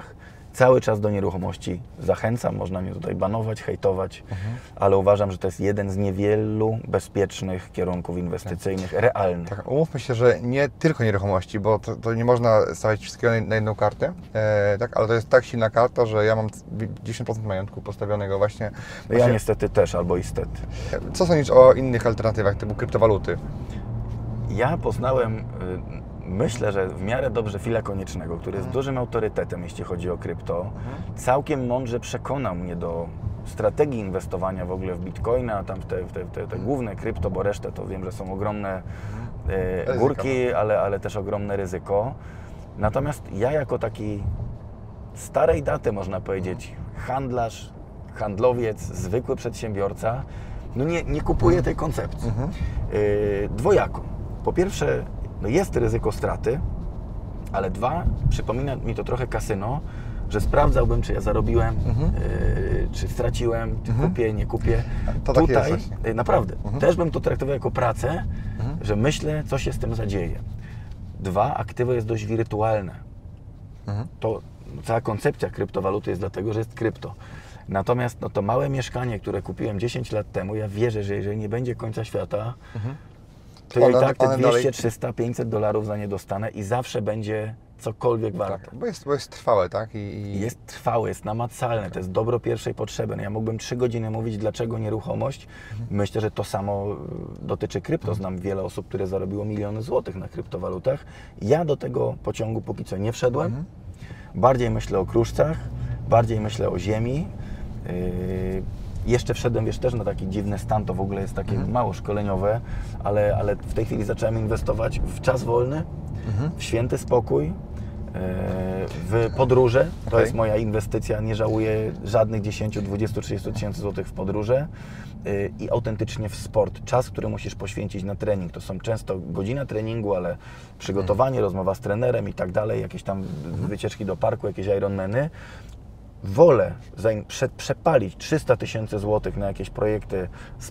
Cały czas do nieruchomości zachęcam, można mnie tutaj banować, hejtować, Mhm. ale uważam, że to jest jeden z niewielu bezpiecznych kierunków inwestycyjnych, realnych. Tak, umówmy się, że nie tylko nieruchomości, bo to, to nie można stawiać wszystkiego na, na jedną kartę, e, tak, ale to jest tak silna karta, że ja mam dziesięć procent majątku postawionego właśnie... Ja właśnie niestety też, albo istety. Co sądzisz o innych alternatywach typu kryptowaluty? Ja poznałem, y, myślę, że w miarę dobrze Phila Koniecznego, który jest dużym autorytetem, jeśli chodzi o krypto. Całkiem mądrze przekonał mnie do strategii inwestowania w ogóle w bitcoina, a tam w te, w te, w te, te główne krypto, bo resztę to wiem, że są ogromne y, górki, ale, ale też ogromne ryzyko. Natomiast ja jako taki starej daty, można powiedzieć, handlarz, handlowiec, zwykły przedsiębiorca, no nie, nie kupuję tej koncepcji. Mhm. Yy, dwojako. Po pierwsze, no jest ryzyko straty, ale dwa, przypomina mi to trochę kasyno, że sprawdzałbym, czy ja zarobiłem, Mhm. yy, czy straciłem, czy Mhm. kupię, nie kupię. To tak jest Tutaj, właśnie. yy, naprawdę, Mhm. też bym to traktował jako pracę, Mhm. że myślę, co się z tym zadzieje. Dwa, aktywo jest dość wirtualne. Mhm. To cała koncepcja kryptowaluty jest dlatego, że jest krypto. Natomiast no, to małe mieszkanie, które kupiłem dziesięć lat temu, ja wierzę, że jeżeli nie będzie końca świata, Mhm. to ja i One- tak te one dwieście, dalej- trzysta, pięćset dolarów za nie dostanę i zawsze będzie cokolwiek warte. Tak, bo jest, bo jest trwałe, tak? I, i... Jest trwałe, jest namacalne, to jest dobro pierwszej potrzeby. No ja mógłbym trzy godziny mówić, dlaczego nieruchomość. Myślę, że to samo y, dotyczy krypto. Znam wiele osób, które zarobiło miliony złotych na kryptowalutach. Ja do tego pociągu póki co nie wszedłem. Mhm. Bardziej myślę o kruszcach, bardziej myślę o ziemi. Yy, jeszcze wszedłem, wiesz, też na taki dziwny stan, to w ogóle jest takie Mhm. mało szkoleniowe, ale, ale w tej chwili zacząłem inwestować w czas wolny, Mhm. w święty spokój, yy, w podróże. To Okej. jest moja inwestycja, nie żałuję żadnych dziesięć, dwadzieścia, trzydzieści tysięcy złotych w podróże yy, i autentycznie w sport. Czas, który musisz poświęcić na trening. To są często godzina treningu, ale przygotowanie, rozmowa z trenerem i tak dalej, jakieś tam wycieczki do parku, jakieś Ironmany. Wolę zain- prze, przepalić trzysta tysięcy złotych na jakieś projekty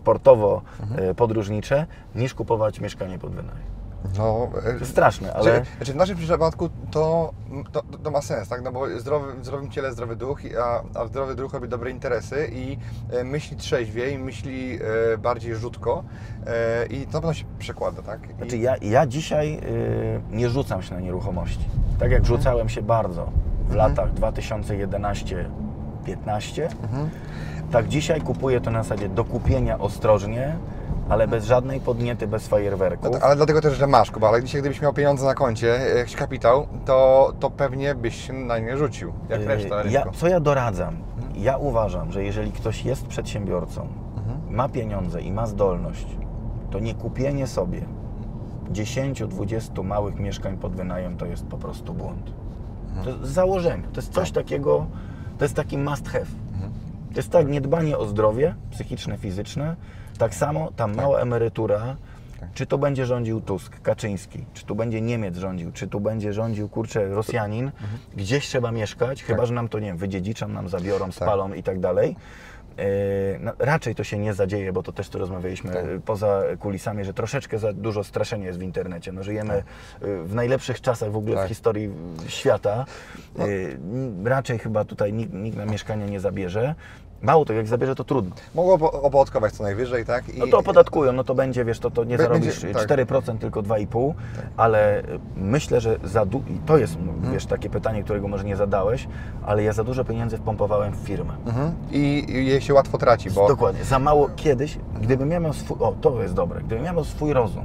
sportowo-podróżnicze, niż kupować mieszkanie pod wynajem. No, To jest straszne, ale... Znaczy, znaczy w naszym przypadku to, to, to ma sens, tak? No bo zdrowy, w zdrowym ciele zdrowy duch, i- a, a zdrowy duch robi dobre interesy i e, myśli trzeźwiej, myśli e, bardziej rzutko e, i to na pewno się przekłada, tak? I, Znaczy ja, ja dzisiaj y, nie rzucam się na nieruchomości. Tak jak rzucałem się bardzo w latach dwa tysiące jedenaście piętnaście, Mhm. tak dzisiaj kupuję to na zasadzie do kupienia ostrożnie, ale bez żadnej podniety, bez fajerwerków. No to, ale dlatego też, że masz, Kuba, ale dzisiaj gdybyś miał pieniądze na koncie, jakiś kapitał, to, to pewnie byś się na nie rzucił, jak Yy, reszta na ja, rynku. co ja doradzam? Ja uważam, że jeżeli ktoś jest przedsiębiorcą, Mhm. ma pieniądze i ma zdolność, to nie kupienie sobie dziesięć dwadzieścia małych mieszkań pod wynajem to jest po prostu błąd. To jest z założenia. To jest coś takiego, to jest taki must have. To jest tak niedbanie o zdrowie psychiczne, fizyczne. Tak samo ta mała emerytura, czy to będzie rządził Tusk, Kaczyński, czy tu będzie Niemiec rządził, czy tu będzie rządził, kurczę, Rosjanin, gdzieś trzeba mieszkać, chyba że nam to, nie wiem, wydziedziczą, nam zabiorą, spalą i tak dalej. Yy, no, raczej to się nie zadzieje, bo to też tu rozmawialiśmy Tak. yy, poza kulisami, że troszeczkę za dużo straszenia jest w internecie. No, żyjemy yy, w najlepszych czasach w ogóle Tak. w historii świata. Yy, n- raczej chyba tutaj nikt, nikt nam mieszkania nie zabierze. Mało to, jak zabierze, to trudno. Mogło opo- opodatkować co najwyżej, tak? I, No to opodatkują, no to będzie, wiesz, to, to nie Be- zarobisz będzie- tak. cztery procent, tylko dwa i pół, ale myślę, że za du- i to jest, no, wiesz, takie pytanie, którego może nie zadałeś, ale ja za dużo pieniędzy wpompowałem w firmę. Mhm. I, I je się łatwo traci, bo... Dokładnie, za mało kiedyś, gdybym ja miał swój, o to jest dobre, gdybym ja miał swój rozum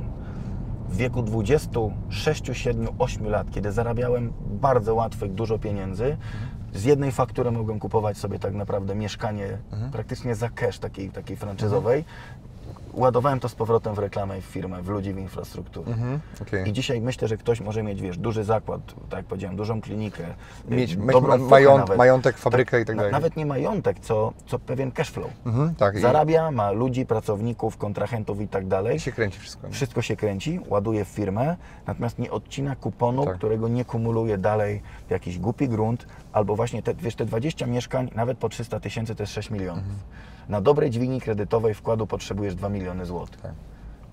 w wieku dwudziestu sześciu, siedmiu, ośmiu lat, kiedy zarabiałem bardzo łatwych, dużo pieniędzy, z jednej faktury mogłem kupować sobie tak naprawdę mieszkanie praktycznie za cash takiej, takiej franczyzowej. Ładowałem to z powrotem w reklamę, w firmę, w ludzi, w infrastrukturę. Mhm. okej. I dzisiaj myślę, że ktoś może mieć, wiesz, duży zakład, tak jak powiedziałem, dużą klinikę, Mieć, y, mieć dobrą ma- fuchę mająt, nawet. majątek, fabrykę i tak Na- dalej. Nawet nie majątek, co, co pewien cash flow. Mhm, tak, i, Zarabia, ma ludzi, pracowników, kontrahentów i tak dalej. i się kręci wszystko. nie? Wszystko się kręci, ładuje w firmę, natomiast nie odcina kuponu, Tak. którego nie kumuluje dalej w jakiś głupi grunt, albo właśnie te, wiesz, te dwadzieścia mieszkań, nawet po trzysta tysięcy to jest sześć milionów. Mhm. Na dobrej dźwigni kredytowej wkładu potrzebujesz dwa miliony złotych. Tak.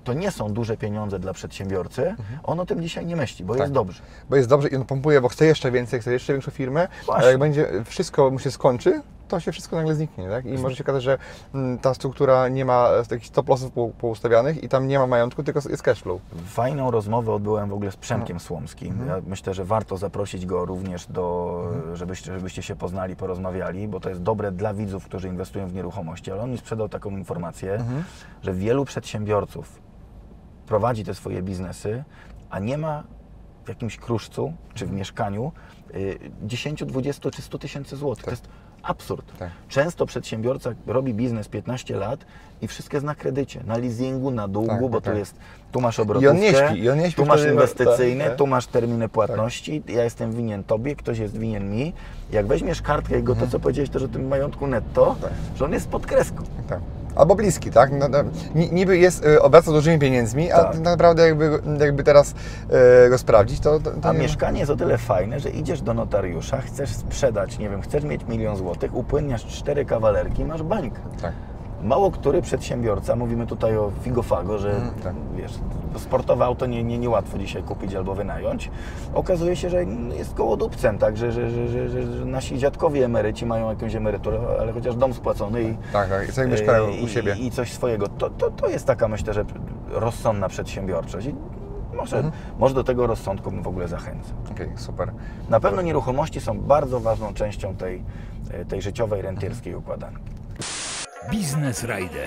to nie są duże pieniądze dla przedsiębiorcy, mhm. on o tym dzisiaj nie myśli, bo tak. jest dobrze. Bo jest dobrze i on pompuje, bo chce jeszcze więcej, chce jeszcze większą firmę, Właśnie. a jak będzie wszystko mu się skończy, to się wszystko nagle zniknie, tak? I może się okazać, że ta struktura nie ma takich stop lossów poustawianych i tam nie ma majątku, tylko jest cash flow. Fajną rozmowę odbyłem w ogóle z Przemkiem no. Słomskim. Mhm. Ja myślę, że warto zaprosić go również do, mhm. żebyście, żebyście się poznali, porozmawiali, bo to jest dobre dla widzów, którzy inwestują w nieruchomości, ale on mi sprzedał taką informację, mhm. że wielu przedsiębiorców prowadzi te swoje biznesy, a nie ma w jakimś kruszcu czy w mieszkaniu dziesięć, dwadzieścia czy sto tysięcy złotych. Tak. To jest absurd. Tak. Często przedsiębiorca robi biznes piętnaście lat i wszystko jest na kredycie, na leasingu, na długu, tak, bo tak. tu jest, tu masz obrotówkę, I on nie śpi, i on nie śpi tu masz wtedy, inwestycyjne, tak, tu masz terminy płatności, tak. ja jestem winien tobie, ktoś jest winien mi. Jak weźmiesz kartkę i go mhm. to, co powiedziałeś też o tym majątku netto, tak. że on jest pod kreską. Tak. Albo bliski, tak? No, no, niby jest, y, obraca dużymi pieniędzmi, tak. a tak naprawdę jakby, jakby teraz y, go sprawdzić, to... to, to a nie... mieszkanie jest o tyle fajne, że idziesz do notariusza, chcesz sprzedać, nie wiem, chcesz mieć milion złotych, upłynniasz cztery kawalerki, masz bańkę. Tak. Mało który przedsiębiorca, mówimy tutaj o Figofago, że mm, tak. wiesz, sportowe auto nie, nie, nie łatwo dzisiaj kupić albo wynająć. Okazuje się, że jest kołodupcem, tak, że, że, że, że, że, że nasi dziadkowie emeryci mają jakąś emeryturę, ale chociaż dom spłacony i, tak, tak. I sobie mieszkają i, u siebie. I, i coś swojego. To, to, to jest taka, myślę, że rozsądna przedsiębiorczość. I może, mhm. może do tego rozsądku bym w ogóle zachęcał. Okej, okay, super. Na pewno nieruchomości są bardzo ważną częścią tej, tej życiowej, rentierskiej układanki. Biznes Rider.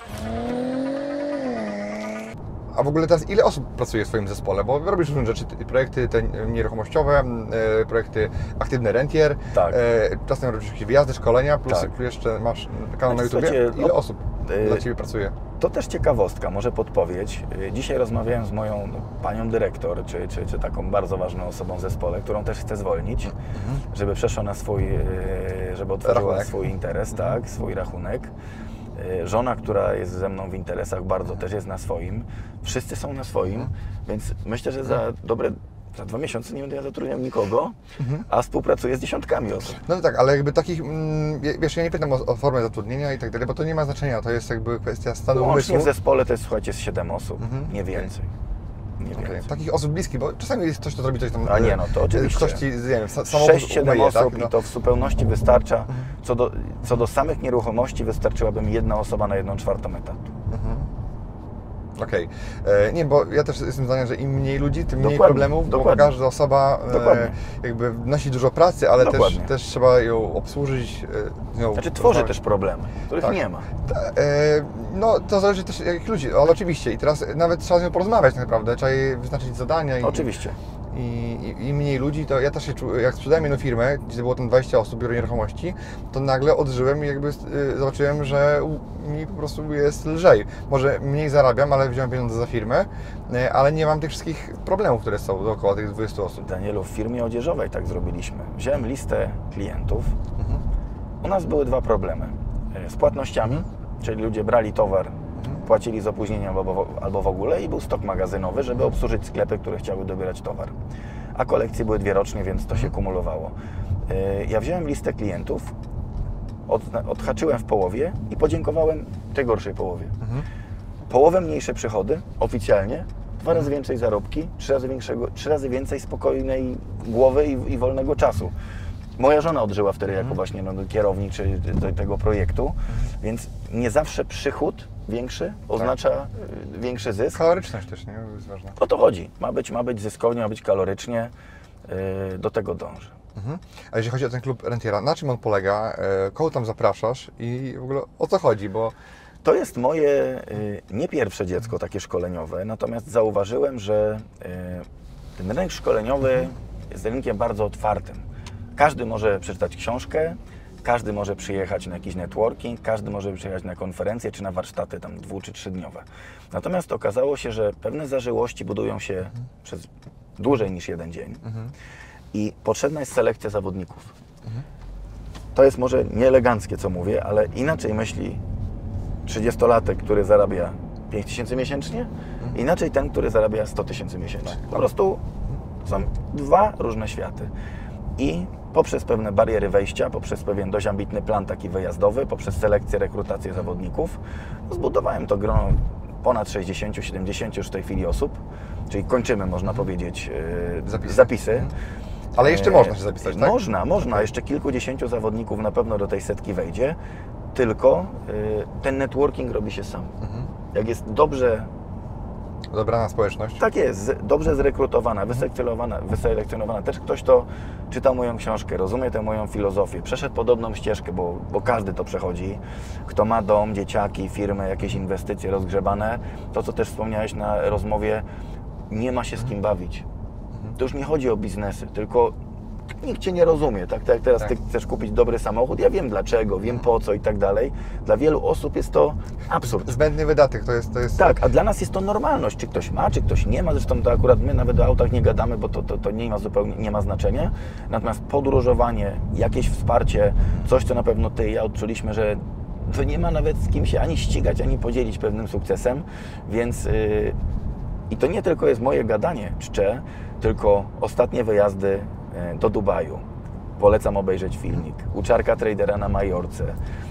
A w ogóle teraz ile osób pracuje w swoim zespole? Bo robisz różne rzeczy, projekty te nieruchomościowe, projekty aktywny rentier, tak. czasem robisz jakieś wyjazdy, szkolenia, plus tak. jeszcze masz kanał na YouTubie. Ile no, osób yy, dla Ciebie pracuje? To też ciekawostka, może podpowiedź. Dzisiaj rozmawiałem z moją no, panią dyrektor, czy, czy, czy taką bardzo ważną osobą w zespole, którą też chcę zwolnić, mhm. żeby przeszła na swój, żeby otworzyła rachunek. swój interes, mhm. tak, swój rachunek. Żona, która jest ze mną w interesach, bardzo też jest na swoim. Wszyscy są na swoim, mhm. więc myślę, że za dobre za dwa miesiące nie będę ja zatrudniał nikogo, mhm. a współpracuję z dziesiątkami osób. No tak, ale jakby takich, wiesz, ja nie pytam o, o formę zatrudnienia i tak dalej, bo to nie ma znaczenia, to jest jakby kwestia stanu umysłu. Łącznie w zespole to jest, słuchajcie, z siedem osób, mhm. nie więcej. Nie okay. Takich osób bliskich, bo czasami jest ktoś, kto robi coś tam... A nie, no to oczywiście. Ktoś ci, nie wiem, sześć siedem osób tak? no. i to w zupełności wystarcza. Mhm. Co do, co do samych nieruchomości wystarczyłaby mi jedna osoba na jedną czwartą etatu. Mhm. Okej. Okay. Nie, bo ja też jestem zdania, że im mniej ludzi, tym mniej dokładnie, problemów, dokładnie. bo każda osoba e, jakby wnosi dużo pracy, ale też, też trzeba ją obsłużyć. E, ją znaczy tworzy rozmawiać. też problemy, których tak. nie ma. Ta, e, no to zależy też jakich ludzi, ale oczywiście i teraz nawet trzeba z nią porozmawiać tak naprawdę, trzeba jej wyznaczyć zadania. I, oczywiście. I, i, I mniej ludzi, to ja też się czułem, jak sprzedałem jedną firmę, gdzie było tam dwadzieścia osób, biuro nieruchomości, to nagle odżyłem i jakby y, zobaczyłem, że mi po prostu jest lżej. Może mniej zarabiam, ale wziąłem pieniądze za firmę, y, ale nie mam tych wszystkich problemów, które są dookoła tych dwudziestu osób. Danielu, w firmie odzieżowej tak zrobiliśmy. Wziąłem listę klientów. Mhm. U nas były dwa problemy. Z płatnościami, mhm. czyli ludzie brali towar, płacili z opóźnieniem albo, albo w ogóle i był stok magazynowy, żeby obsłużyć sklepy, które chciały dobierać towar. A kolekcje były dwie rocznie, więc to się kumulowało. Ja wziąłem listę klientów, od, odhaczyłem w połowie i podziękowałem tej gorszej połowie. Mhm. Połowę mniejsze przychody, oficjalnie, dwa razy więcej zarobki, trzy razy, większego, trzy razy więcej spokojnej głowy i, i wolnego czasu. Moja żona odżyła wtedy jako mhm. właśnie no, kierownik czy, do tego projektu, mhm. więc nie zawsze przychód większy oznacza tak. większy zysk. Kaloryczność też, nie? Jest ważna. O to chodzi. Ma być, ma być zyskownie, ma być kalorycznie. Yy, do tego dążę. Mhm. A jeżeli chodzi o ten klub rentiera, na czym on polega? Kogo tam zapraszasz i w ogóle o co chodzi? Bo to jest moje yy, nie pierwsze dziecko takie szkoleniowe, natomiast zauważyłem, że yy, ten rynek szkoleniowy mhm. jest rynkiem bardzo otwartym. Każdy może przeczytać książkę, każdy może przyjechać na jakiś networking, każdy może przyjechać na konferencje czy na warsztaty tam dwu czy trzydniowe. Natomiast okazało się, że pewne zażyłości budują się mhm. przez dłużej niż jeden dzień mhm. i potrzebna jest selekcja zawodników. Mhm. To jest może nieeleganckie, co mówię, ale inaczej myśli trzydziestolatek, który zarabia pięć tysięcy miesięcznie, mhm. inaczej ten, który zarabia sto tysięcy miesięcznie. Po prostu są dwa różne światy. I poprzez pewne bariery wejścia, poprzez pewien dość ambitny plan taki wyjazdowy, poprzez selekcję, rekrutację zawodników, zbudowałem to grono ponad sześćdziesiąt siedemdziesiąt już w tej chwili osób, czyli kończymy, można powiedzieć, e, Zapisy. zapisy. Mhm. Ale jeszcze można się zapisać, tak? Można, można. Jeszcze kilkudziesięciu zawodników na pewno do tej setki wejdzie, tylko y, ten networking robi się sam. Mhm. Jak jest dobrze, Dobrana społeczność. tak jest, z- dobrze zrekrutowana, wyselekcjonowana, wyselekcjonowana, też ktoś, kto czytał moją książkę, rozumie tę moją filozofię, przeszedł podobną ścieżkę, bo, bo każdy to przechodzi, kto ma dom, dzieciaki, firmę, jakieś inwestycje rozgrzebane, to co też wspomniałeś na rozmowie, nie ma się z kim bawić. To już nie chodzi o biznesy, tylko nikt Cię nie rozumie, tak? Tak jak teraz Tak. Ty chcesz kupić dobry samochód, ja wiem dlaczego, wiem po co i tak dalej. Dla wielu osób jest to absurd. Zbędny wydatek, to jest... To jest Tak, a dla nas jest to normalność, czy ktoś ma, czy ktoś nie ma, zresztą to akurat my nawet o autach nie gadamy, bo to, to, to nie ma zupełnie nie ma znaczenia. Natomiast podróżowanie, jakieś wsparcie, coś co na pewno Ty i ja odczuliśmy, że to nie ma nawet z kim się ani ścigać, ani podzielić pewnym sukcesem, więc yy, i to nie tylko jest moje gadanie czcze, tylko ostatnie wyjazdy yy, do Dubaju. Polecam obejrzeć filmik. Uczarka tradera na Majorce.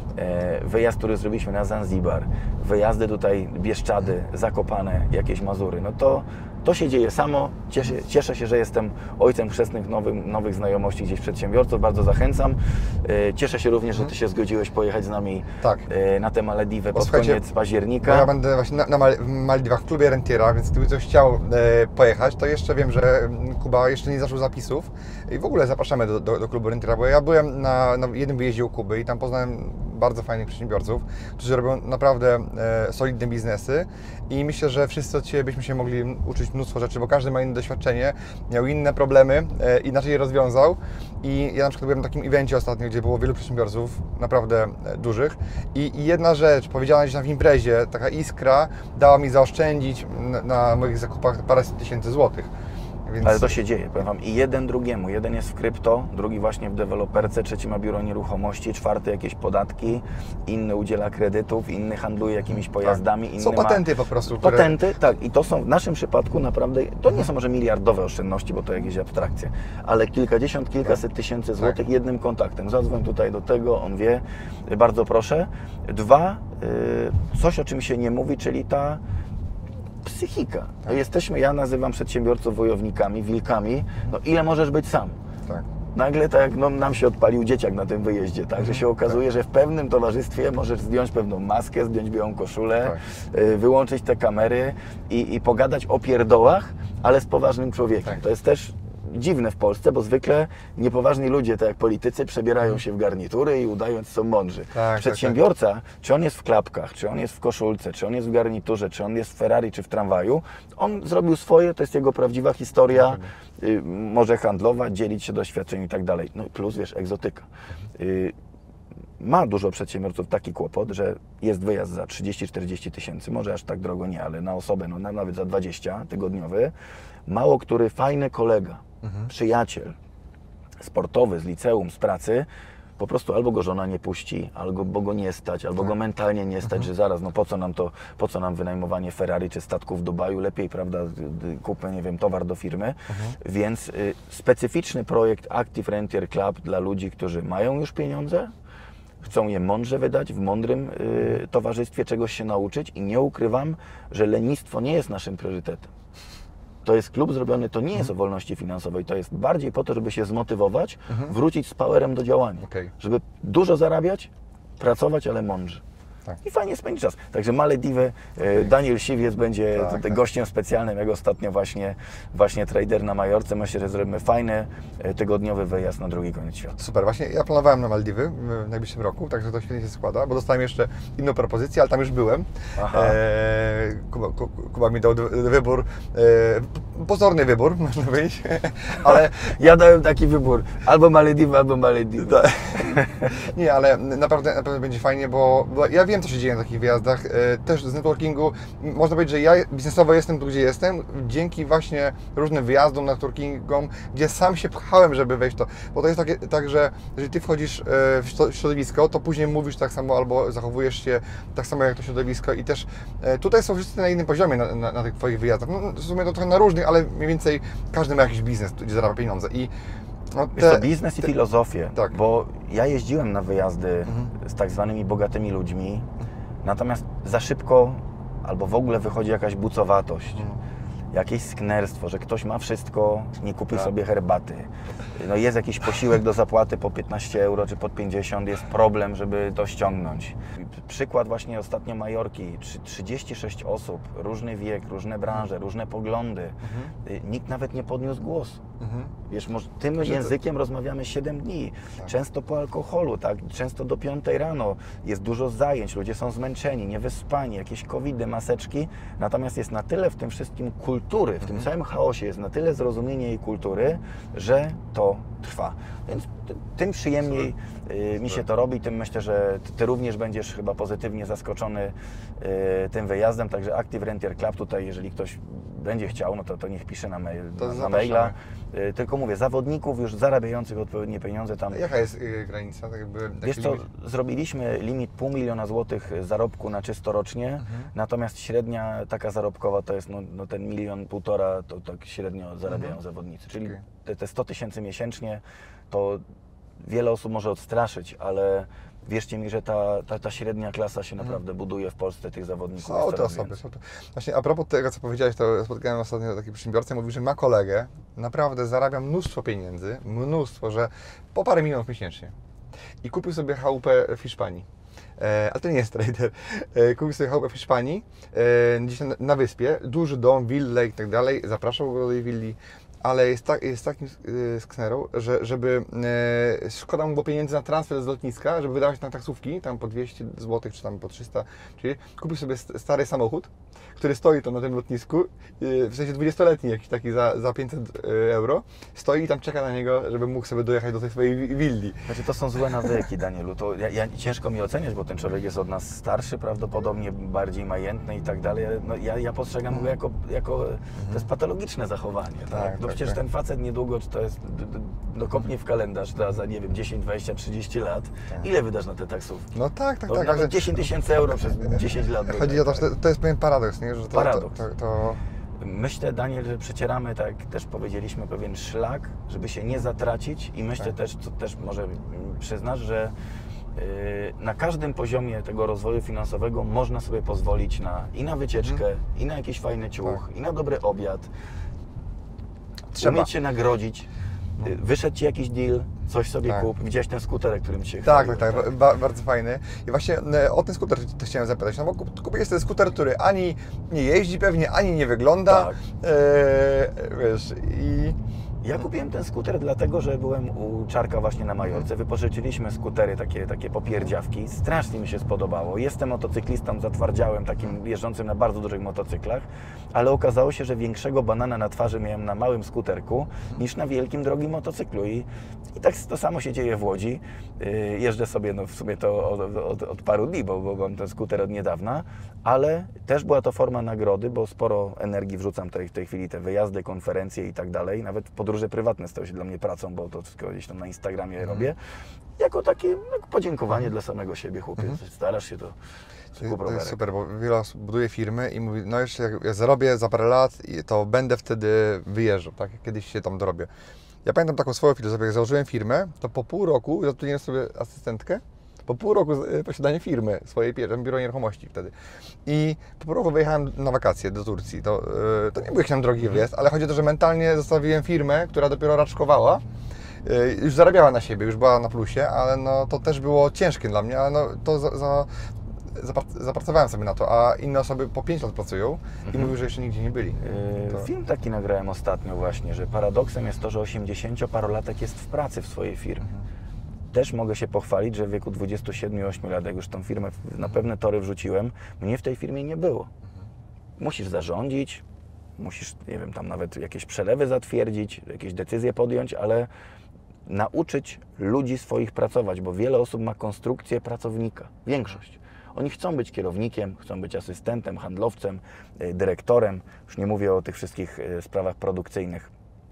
E, Wyjazd, który zrobiliśmy na Zanzibar. Wyjazdy tutaj Bieszczady, Zakopane, jakieś Mazury. No to, to się dzieje samo. Cieszę, cieszę się, że jestem ojcem chrzestnych nowych, nowych znajomości gdzieś przedsiębiorców. Bardzo zachęcam. E, Cieszę się również, że Ty się zgodziłeś pojechać z nami Tak. e, na tę Malediwę pod słuchajcie, koniec Bo października. ja będę właśnie na, na Mal- w Maldiwach w klubie rentiera, więc gdyby ktoś chciał e, pojechać, to jeszcze wiem, że mm, Kuba jeszcze nie zaczął zapisów i w ogóle zapraszamy do, do, do klubu rentiera, bo ja byłem na, na jednym wyjeździe u Kuby i tam poznałem bardzo fajnych przedsiębiorców, którzy robią naprawdę e, solidne biznesy i myślę, że wszyscy od Ciebie byśmy się mogli uczyć mnóstwo rzeczy, bo każdy ma inne doświadczenie, miał inne problemy, e, inaczej je rozwiązał i ja na przykład byłem na takim evencie ostatnio, gdzie było wielu przedsiębiorców, naprawdę e, dużych i, i jedna rzecz, powiedziana gdzieś tam w imprezie, taka iskra dała mi zaoszczędzić na, na moich zakupach paręset tysięcy złotych. Więc... Ale to się dzieje, powiem Wam, i jeden drugiemu. Jeden jest w krypto, drugi właśnie w deweloperce, trzeci ma biuro nieruchomości, czwarty jakieś podatki, inny udziela kredytów, inny handluje jakimiś pojazdami, tak. inny Są ma... patenty po prostu, które... Patenty, tak. I to są w naszym przypadku naprawdę, to nie są może miliardowe oszczędności, bo to jakieś abstrakcje, ale kilkadziesiąt, kilkaset tysięcy złotych jednym kontaktem. Zadzwoń tutaj do tego, on wie, bardzo proszę. Dwa, y, coś o czym się nie mówi, czyli ta psychika. No jesteśmy, ja nazywam przedsiębiorców wojownikami, wilkami. No ile możesz być sam? Tak. Nagle tak jak no, nam się odpalił dzieciak na tym wyjeździe, tak, że się okazuje, że w pewnym towarzystwie możesz zdjąć pewną maskę, zdjąć białą koszulę, Tak. y, wyłączyć te kamery i, i pogadać o pierdołach, ale z poważnym człowiekiem. Tak. To jest też dziwne w Polsce, bo zwykle niepoważni ludzie, tak jak politycy, przebierają się w garnitury i udając są mądrzy. tak, Przedsiębiorca, czy on jest w klapkach, czy on jest w koszulce, czy on jest w garniturze, czy on jest w Ferrari, czy w tramwaju, on zrobił swoje, to jest jego prawdziwa historia, y, może handlować, dzielić się doświadczeniem i tak dalej. No i plus, wiesz, egzotyka. Y, ma dużo przedsiębiorców taki kłopot, że jest wyjazd za trzydzieści czterdzieści tysięcy, może aż tak drogo nie, ale na osobę, no na- nawet za dwadzieścia tygodniowy, mało który fajny kolega, Mhm. przyjaciel sportowy z liceum, z pracy, po prostu albo go żona nie puści, albo bo go nie stać, albo go mentalnie nie stać, że zaraz, no po co nam to, po co nam wynajmowanie Ferrari czy statków w Dubaju, lepiej, prawda, kupmy, nie wiem, towar do firmy. Więc y, specyficzny projekt Active Rentier Club dla ludzi, którzy mają już pieniądze, chcą je mądrze wydać, w mądrym y, towarzystwie czegoś się nauczyć i nie ukrywam, że lenistwo nie jest naszym priorytetem. To jest klub zrobiony, to nie jest o wolności finansowej, to jest bardziej po to, żeby się zmotywować, wrócić z powerem do działania. Okej. Żeby dużo zarabiać, pracować, ale mądrze. Tak. I fajnie spędzić czas. Także Malediwy, e, Daniel Siwiec będzie Tak, tutaj tak. gościem specjalnym, jak ostatnio właśnie, właśnie trader na Majorce. Myślę, że zrobimy fajny, e, tygodniowy wyjazd na drugi koniec świata. Super, właśnie ja planowałem na Maldiwy w najbliższym roku, także to świetnie się składa, bo dostałem jeszcze inną propozycję, ale tam już byłem. Aha. Eee, Kuba, Ku- Kuba mi dał d- wybór, e, pozorny wybór, można powiedzieć, ale Ja dałem taki wybór, albo Malediwy, albo Malediwy. nie, ale naprawdę, naprawdę będzie fajnie, bo, bo ja wiem, co się dzieje na takich wyjazdach, e, też z networkingu. Można powiedzieć, że ja biznesowo jestem tu, gdzie jestem, dzięki właśnie różnym wyjazdom, networkingom, gdzie sam się pchałem, żeby wejść w to. Bo to jest takie, tak, że jeżeli Ty wchodzisz e, w śro- w środowisko, to później mówisz tak samo albo zachowujesz się tak samo jak to środowisko i też e, tutaj są wszyscy na innym poziomie na, na, na tych Twoich wyjazdach. No, w sumie to trochę na różnych, ale mniej więcej każdy ma jakiś biznes, gdzie zarabia pieniądze. I no, Jest to biznes i filozofię, tak. bo ja jeździłem na wyjazdy z tak zwanymi bogatymi ludźmi, natomiast za szybko albo w ogóle wychodzi jakaś bucowatość, Mhm. jakieś sknerstwo, że ktoś ma wszystko, nie kupi Tak. sobie herbaty. No jest jakiś posiłek do zapłaty po piętnaście euro czy po pięćdziesiąt, jest problem, żeby to ściągnąć. Przykład właśnie ostatnio Majorki, Trzy- trzydzieści sześć osób, różny wiek, różne branże, różne poglądy. Mhm. Y, Nikt nawet nie podniósł głosu. Mhm. Wiesz, może tym Że to- językiem rozmawiamy siedem dni, Tak. często po alkoholu, tak? Często do piątej rano, jest dużo zajęć, ludzie są zmęczeni, niewyspani, jakieś covidy, maseczki, natomiast jest na tyle w tym wszystkim kultury, w tym Mhm. całym chaosie jest na tyle zrozumienie i kultury, że to trwa. Więc t- tym przyjemniej y, mi się to robi, tym myślę, że ty, ty również będziesz chyba pozytywnie zaskoczony y, tym wyjazdem, także Active Rentier Club tutaj, jeżeli ktoś będzie chciał, no to, to niech pisze na, mail, To na, na zapraszamy. maila. Y, Tylko mówię, zawodników już zarabiających odpowiednie pieniądze tam. Jaka jest y, granica? Tak jakby, Wiesz jaki co, limit? zrobiliśmy limit pół miliona złotych zarobku na czysto rocznie, Mhm. natomiast średnia taka zarobkowa to jest no, no ten milion, półtora, to tak średnio zarabiają Mhm. zawodnicy. Czyli Okej. te, te sto tysięcy miesięcznie to wiele osób może odstraszyć, ale wierzcie mi, że ta, ta, ta średnia klasa się naprawdę buduje w Polsce, tych zawodników jest Są te coraz osoby, więcej. są to. Właśnie a propos tego, co powiedziałeś, to spotkałem ostatnio taki przedsiębiorcę, mówi, że ma kolegę, naprawdę zarabia mnóstwo pieniędzy, mnóstwo, że po parę milionów miesięcznie. I kupił sobie chałupę w Hiszpanii. E, ale to nie jest trader. E, kupił sobie chałupę w Hiszpanii, e, gdzieś na, na wyspie, duży dom, willę i tak dalej, zapraszał go do tej willi, ale jest, tak, jest takim e, sknerą, że żeby e, szkoda mu było pieniędzy na transfer z lotniska, żeby wydawać na taksówki, tam po dwieście złotych czy tam po trzysta, czyli kupił sobie st- stary samochód, który stoi to na tym lotnisku, e, w sensie dwudziestoletni jakiś taki za, za pięćset euro, stoi i tam czeka na niego, żeby mógł sobie dojechać do tej swojej wi- willi. Znaczy to są złe nawyki, Danielu. To ja, ja, ciężko mi oceniać, bo ten człowiek jest od nas starszy, prawdopodobnie bardziej majętny i tak dalej. ale No, ja, ja postrzegam go jako, jako to jest patologiczne zachowanie. Tak? Tak, No tak, przecież tak. ten facet niedługo, czy to jest d- d- dokopnie w kalendarz za, za nie wiem, dziesięć, dwadzieścia, trzydzieści lat. Tak. Ile wydasz na te taksówki? No tak, tak, To tak. nawet ale- dziesięć tysięcy euro przez dziesięć lat. Chodzi wydaj, o to, że tak? to, to jest pewien paradoks, nie? Że to, Paradoks. To, to, to... Myślę, Daniel, że przecieramy, tak jak też powiedzieliśmy, pewien szlak, żeby się nie zatracić i myślę Tak. też, co też może mm, przyznasz, że yy, na każdym poziomie tego rozwoju finansowego można sobie pozwolić na, i na wycieczkę, i na jakiś fajny ciuch, i na dobry obiad. Trzeba. Umieć się nagrodzić. Yy, Wyszedł Ci jakiś deal, coś sobie Tak. kup. Widziałeś ten skuterek, którym Cię Tak, chwaliłem, tak, tak, ba, bardzo fajny. I właśnie e, o ten skuter też chciałem zapytać, no bo kup- kupiłeś ten skuter, który ani nie jeździ pewnie, ani nie wygląda, Tak. e, wiesz, i... Ja kupiłem ten skuter dlatego, że byłem u Czarka właśnie na Majorce. Wypożyczyliśmy skutery, takie, takie popierdziawki. Strasznie mi się spodobało. Jestem motocyklistą zatwardziałem, takim jeżdżącym na bardzo dużych motocyklach, ale okazało się, że większego banana na twarzy miałem na małym skuterku niż na wielkim, drogim motocyklu. I, i tak to samo się dzieje w Łodzi. Yy, jeżdżę sobie, no w sumie to od, od, od paru dni, bo, bo mam ten skuter od niedawna, ale też była to forma nagrody, bo sporo energii wrzucam tutaj w tej chwili, te wyjazdy, konferencje i tak dalej. Nawet podróże prywatne stały się dla mnie pracą, bo to wszystko gdzieś tam na Instagramie Mhm. robię. Jako takie no, podziękowanie dla samego siebie, chłopie. Starasz się to, To, to jest- kup to jest rowerek. super, bo wiele osób buduje firmy i mówi, no jeszcze jak ja zarobię za parę lat, i to będę wtedy wyjeżdżał, tak, jak kiedyś się tam dorobię. Ja pamiętam taką swoją filozofię, jak założyłem firmę, to po pół roku zatrudniłem sobie asystentkę, po pół roku e, posiadania firmy, swojej pierwszej, biuro nieruchomości wtedy. I po pół roku wyjechałem na wakacje do Turcji. To, e, to nie był jakiś tam drogi wyjazd, ale chodzi o to, że mentalnie zostawiłem firmę, która dopiero raczkowała. E, Już zarabiała na siebie, już była na plusie, ale no, to też było ciężkie dla mnie, ale no, to za, za, zapra- zapracowałem sobie na to, a inne osoby po pięć lat pracują i mówią, że jeszcze nigdzie nie byli. Yy, To- Film taki nagrałem ostatnio właśnie, że paradoksem jest to, że osiemdziesięcioparolatek jest w pracy w swojej firmie. Też mogę się pochwalić, że w wieku dwudziestu siedmiu ośmiu lat, jak już tą firmę na pewne tory wrzuciłem, mnie w tej firmie nie było. Musisz zarządzić, musisz, nie wiem, tam nawet jakieś przelewy zatwierdzić, jakieś decyzje podjąć, ale nauczyć ludzi swoich pracować, bo wiele osób ma konstrukcję pracownika, większość. Oni chcą być kierownikiem, chcą być asystentem, handlowcem, y, dyrektorem, już nie mówię o tych wszystkich y, sprawach produkcyjnych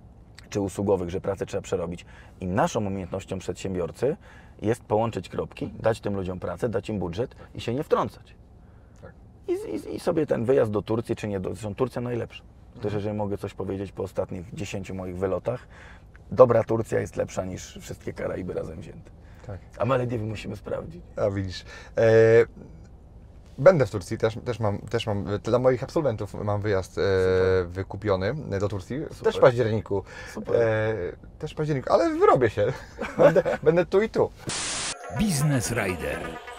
czy usługowych, że pracę trzeba przerobić. I naszą umiejętnością przedsiębiorcy jest połączyć kropki, dać tym ludziom pracę, dać im budżet i się nie wtrącać. Tak. I, i, I sobie ten wyjazd do Turcji, czy nie, do, zresztą Turcja najlepsza. Też jeżeli mogę coś powiedzieć po ostatnich dziesięciu moich wylotach, dobra Turcja jest lepsza niż wszystkie Karaiby razem wzięte. Tak. A Malediwy musimy sprawdzić. A widzisz. E, Będę w Turcji, też, też, mam, też mam, dla moich absolwentów mam wyjazd e, wykupiony do Turcji, Super. też w październiku. Super. E, też w październiku, ale wyrobię się. Będę, będę tu i tu. Biznes Rider.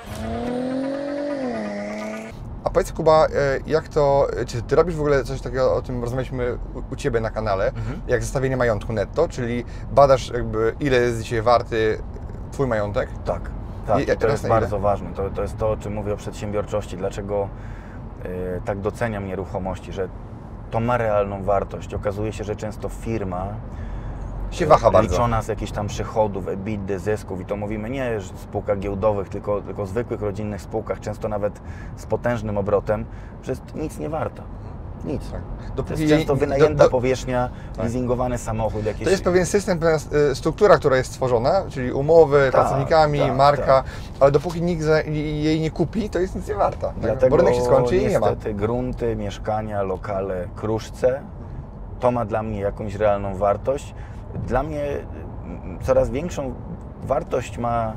A powiedz Kuba, e, jak to, czy Ty robisz w ogóle coś takiego, o tym rozmawialiśmy u, u Ciebie na kanale, Mhm. jak zestawienie majątku netto, czyli badasz jakby ile jest dzisiaj warty Twój majątek? Tak, tak. I- I to teraz jest na ile? bardzo ważne. To, to jest to, o czym mówię o przedsiębiorczości. Dlaczego y, tak doceniam nieruchomości, że to ma realną wartość. Okazuje się, że często firma Się waha bardzo. liczona z jakichś tam przychodów, EBITDA, zysków i to mówimy nie w spółkach giełdowych, tylko, tylko zwykłych rodzinnych spółkach, często nawet z potężnym obrotem, że jest nic nie warta. Nic. Tak. To Dopóki jest jej- często wynajęta do- do- powierzchnia, Tak. leasingowany samochód, jakieś... To jest pewien system, pewna e, struktura, która jest stworzona, czyli umowy, Tak, pracownikami, tak, marka, tak. ale dopóki nikt za, jej nie kupi, to jest nic nie warta. Tak? Dlatego Bo rynek się skończy i nie ma. niestety grunty, mieszkania, lokale, kruszce, to ma dla mnie jakąś realną wartość. Dla mnie mm, coraz większą wartość ma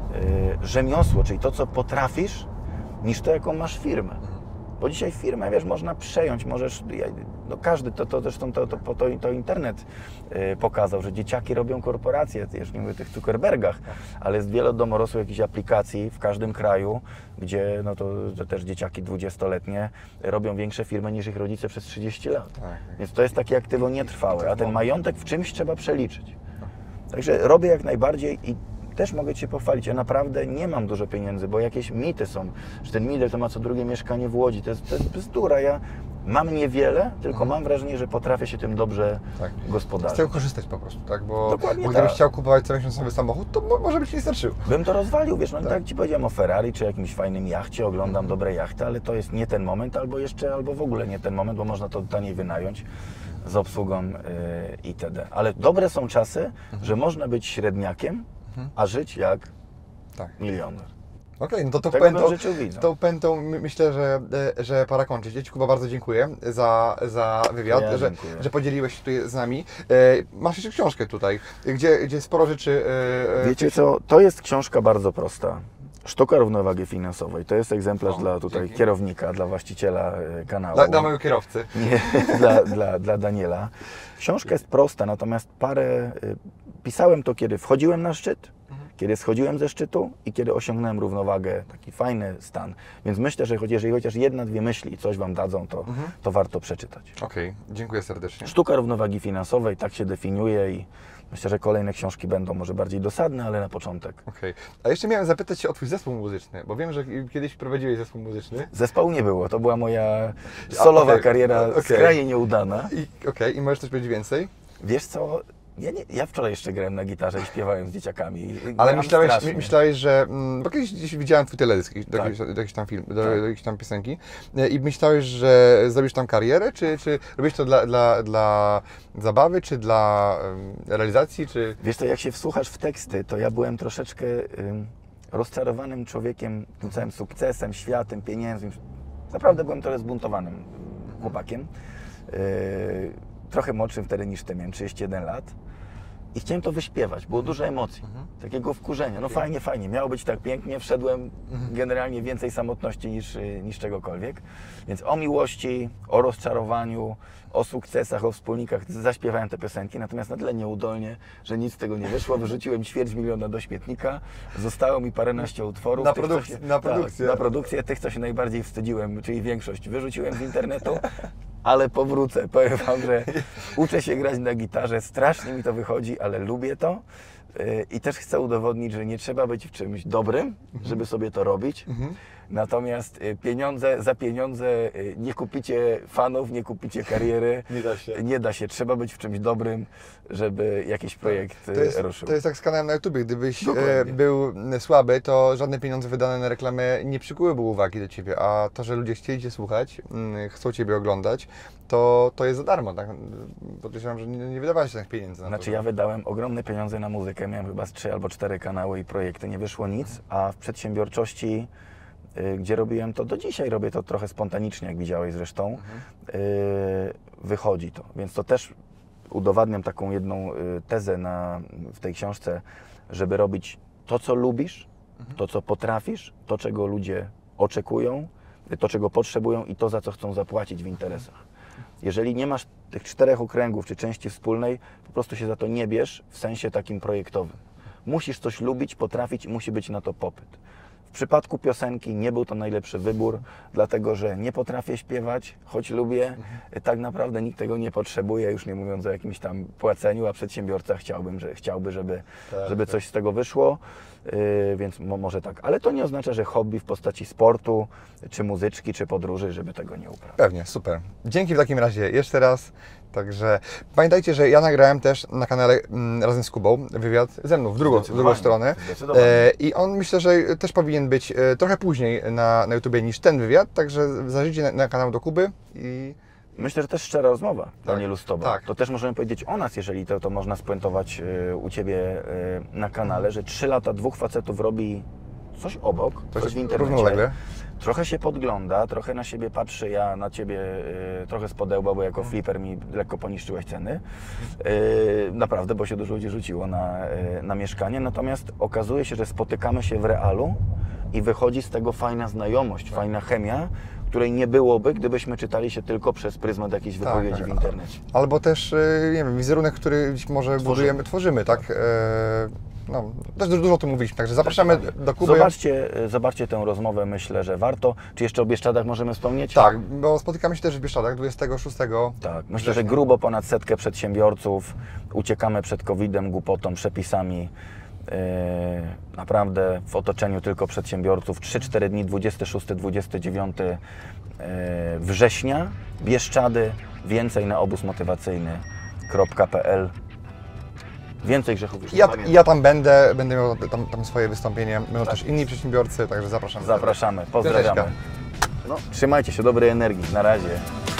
y, rzemiosło, czyli to, co potrafisz, niż to, jaką masz firmę. Bo dzisiaj firmę, wiesz, można przejąć, możesz, ja- no każdy, to, to zresztą to, to, to, to internet y, pokazał, że dzieciaki robią korporacje, już nie mówię o tych Zuckerbergach, ale jest wiele domorosłych jakichś aplikacji w każdym kraju, gdzie no to, to też dzieciaki dwudziestoletnie robią większe firmy niż ich rodzice przez trzydzieści lat. Tak. Więc to jest takie aktywo nietrwałe, a ten majątek w czymś trzeba przeliczyć. Także robię jak najbardziej i też mogę Cię pochwalić, ja naprawdę nie mam dużo pieniędzy, bo jakieś mity są, że ten Midel to ma co drugie mieszkanie w Łodzi, to jest, to jest bzdura. Ja mam niewiele, tylko mam wrażenie, że potrafię się tym dobrze Tak. Z gospodarować. tego korzystać po prostu, tak? Bo, Dokładnie bo gdybyś tak. chciał kupować co miesiąc nowy samochód, to mo- może by Ci nie starczył. Bym to rozwalił, wiesz, no tak. Tak. jak Ci powiedziałem o Ferrari, czy jakimś fajnym jachcie, oglądam dobre jachty, ale to jest nie ten moment, albo jeszcze, albo w ogóle nie ten moment, bo można to taniej wynająć z obsługą yy, itd. Ale dobre są czasy, że można być średniakiem, a żyć jak Tak. milioner. Okej, no to tą Tego bym pętą, życzył widzom. tą pętą my- myślę, że, e, że pora kończyć. Ja Ci Kuba bardzo dziękuję za, za wywiad, Ja że, dziękuję. że podzieliłeś się tutaj z nami. E, Masz jeszcze książkę tutaj, gdzie, gdzie sporo rzeczy... e, e, Wiecie co, to jest książka bardzo prosta. Sztuka równowagi finansowej. To jest egzemplarz O, dla tutaj dzięki. kierownika, dla właściciela e, kanału. Dla, dla mojego kierowcy. Nie, dla, dla, dla Daniela. Książka jest prosta, natomiast parę... y, Pisałem to, kiedy wchodziłem na szczyt, kiedy schodziłem ze szczytu i kiedy osiągnąłem równowagę, taki fajny stan. Więc myślę, że choć- jeżeli chociaż jedna, dwie myśli coś Wam dadzą, to, to warto przeczytać. Okej, dziękuję serdecznie. Sztuka równowagi finansowej, tak się definiuje i myślę, że kolejne książki będą może bardziej dosadne, ale na początek. Okej. A jeszcze miałem zapytać Cię o Twój zespół muzyczny, bo wiem, że kiedyś prowadziłeś zespół muzyczny. Zespołu nie było, to była moja solowa okej, kariera okej. skrajnie nieudana. I, okej, i możesz coś powiedzieć więcej? Wiesz co, ja, nie, ja wczoraj jeszcze grałem na gitarze i śpiewałem z dzieciakami. I Ale grałem myślałeś, strasznie. my- myślałeś, że... mm, Bo kiedyś gdzieś widziałem Twój teledysk do, Tak. jakiejś, do jakiejś tam film, do, Tak. do jakiejś tam piosenki e, i myślałeś, że zrobisz tam karierę, czy, czy robisz to dla, dla, dla zabawy, czy dla em, realizacji, czy... Wiesz co, jak się wsłuchasz w teksty, to ja byłem troszeczkę ym, rozczarowanym człowiekiem, tym całym sukcesem, światem, pieniędzmi. Naprawdę byłem trochę zbuntowanym chłopakiem. Yy, trochę młodszym wtedy niż ty, miałem trzydzieści jeden lat. I chciałem to wyśpiewać, było dużo emocji, takiego wkurzenia. No fajnie, fajnie, miało być tak pięknie, wszedłem generalnie więcej samotności niż, y, niż czegokolwiek. Więc o miłości, o rozczarowaniu, o sukcesach, o wspólnikach zaśpiewałem te piosenki, natomiast na tyle nieudolnie, że nic z tego nie wyszło. Wyrzuciłem ćwierć miliona do śmietnika, zostało mi paręnaście utworów. Na tych, co produkcję- się- na tak, produkcję. na produkcję, tych, co się najbardziej wstydziłem, czyli większość wyrzuciłem z internetu. Ale powrócę, powiem Wam, że uczę się grać na gitarze, strasznie mi to wychodzi, ale lubię to yy, i też chcę udowodnić, że nie trzeba być w czymś dobrym, żeby sobie to robić. Natomiast y, pieniądze, za pieniądze y, nie kupicie fanów, nie kupicie kariery. Nie da się. Nie da się, trzeba być w czymś dobrym, żeby jakiś projekt To jest, y, ruszył. to jest tak z kanałem na YouTubie. Gdybyś e, Dokładnie. był słaby, to żadne pieniądze wydane na reklamę nie przykułyby uwagi do Ciebie, a to, że ludzie chcieli Cię słuchać, mm, chcą Ciebie oglądać, to, to jest za darmo. Tak? Podejrzewam, że nie, nie wydawałeś tych pieniędzy na Znaczy to. ja wydałem ogromne pieniądze na muzykę, miałem chyba z trzy albo cztery kanały i projekty, nie wyszło nic, a w przedsiębiorczości, y, gdzie robiłem to, do dzisiaj robię to trochę spontanicznie, jak widziałeś zresztą, y, wychodzi to. Więc to też udowadniam taką jedną y, tezę na, w tej książce, żeby robić to, co lubisz, to, co potrafisz, to, czego ludzie oczekują, to, czego potrzebują i to, za co chcą zapłacić w interesach. Jeżeli nie masz tych czterech okręgów czy części wspólnej, po prostu się za to nie bierz w sensie takim projektowym. Musisz coś lubić, potrafić i musi być na to popyt. W przypadku piosenki nie był to najlepszy wybór, dlatego że nie potrafię śpiewać, choć lubię. Mhm. Tak naprawdę nikt tego nie potrzebuje, już nie mówiąc o jakimś tam płaceniu, a przedsiębiorca chciałbym, że, chciałby, żeby, tak, żeby tak. coś z tego wyszło. Yy, więc mo, może tak. Ale to nie oznacza, że hobby w postaci sportu, czy muzyczki, czy podróży, żeby tego nie uprawiać. Pewnie, super. Dzięki w takim razie jeszcze raz. Także pamiętajcie, że ja nagrałem też na kanale m, razem z Kubą wywiad ze mną w drugą, w drugą stronę. E, I on myślę, że też powinien być e, trochę później na, na YouTubie niż ten wywiad, także zajrzyjcie na, na kanał do Kuby i... Myślę, że też szczera rozmowa, tak, Danielu, z Tobą. tak. To też możemy powiedzieć o nas, jeżeli to, to można spuentować y, u Ciebie y, na kanale, że trzy lata dwóch facetów robi coś obok, coś, coś w internecie. Równolegle. Trochę się podgląda, trochę na siebie patrzy, ja na Ciebie y, trochę spodełba, bo jako flipper mi lekko poniszczyłeś ceny. Y, naprawdę, bo się dużo ludzi rzuciło na, y, na mieszkanie. Natomiast okazuje się, że spotykamy się w realu i wychodzi z tego fajna znajomość, tak. fajna chemia, której nie byłoby, gdybyśmy czytali się tylko przez pryzmat jakiejś wypowiedzi tak, tak. w internecie. Albo też, nie wiem, wizerunek, który gdzieś może tworzymy. budujemy, tworzymy, tak? tak. No, też dużo o tym mówiliśmy, także zapraszamy do Kuby. Zobaczcie, zobaczcie tę rozmowę, myślę, że warto. Czy jeszcze o Bieszczadach możemy wspomnieć? Tak, bo spotykamy się też w Bieszczadach dwudziestego szóstego Tak, myślę, że grubo ponad setkę przedsiębiorców. Uciekamy przed kowidem, głupotą, przepisami. Yy, naprawdę w otoczeniu tylko przedsiębiorców. trzy cztery dni, dwudziesty szósty dwudziesty dziewiąty yy, września. Bieszczady, więcej na obóz motywacyjny kropka p l. Więcej grzechów już ja, nie ja tam będę, będę miał tam, tam swoje wystąpienie. Będą tak. też inni przedsiębiorcy, także zapraszamy. Zapraszamy, pozdrawiamy. No, trzymajcie się, dobrej energii. Na razie.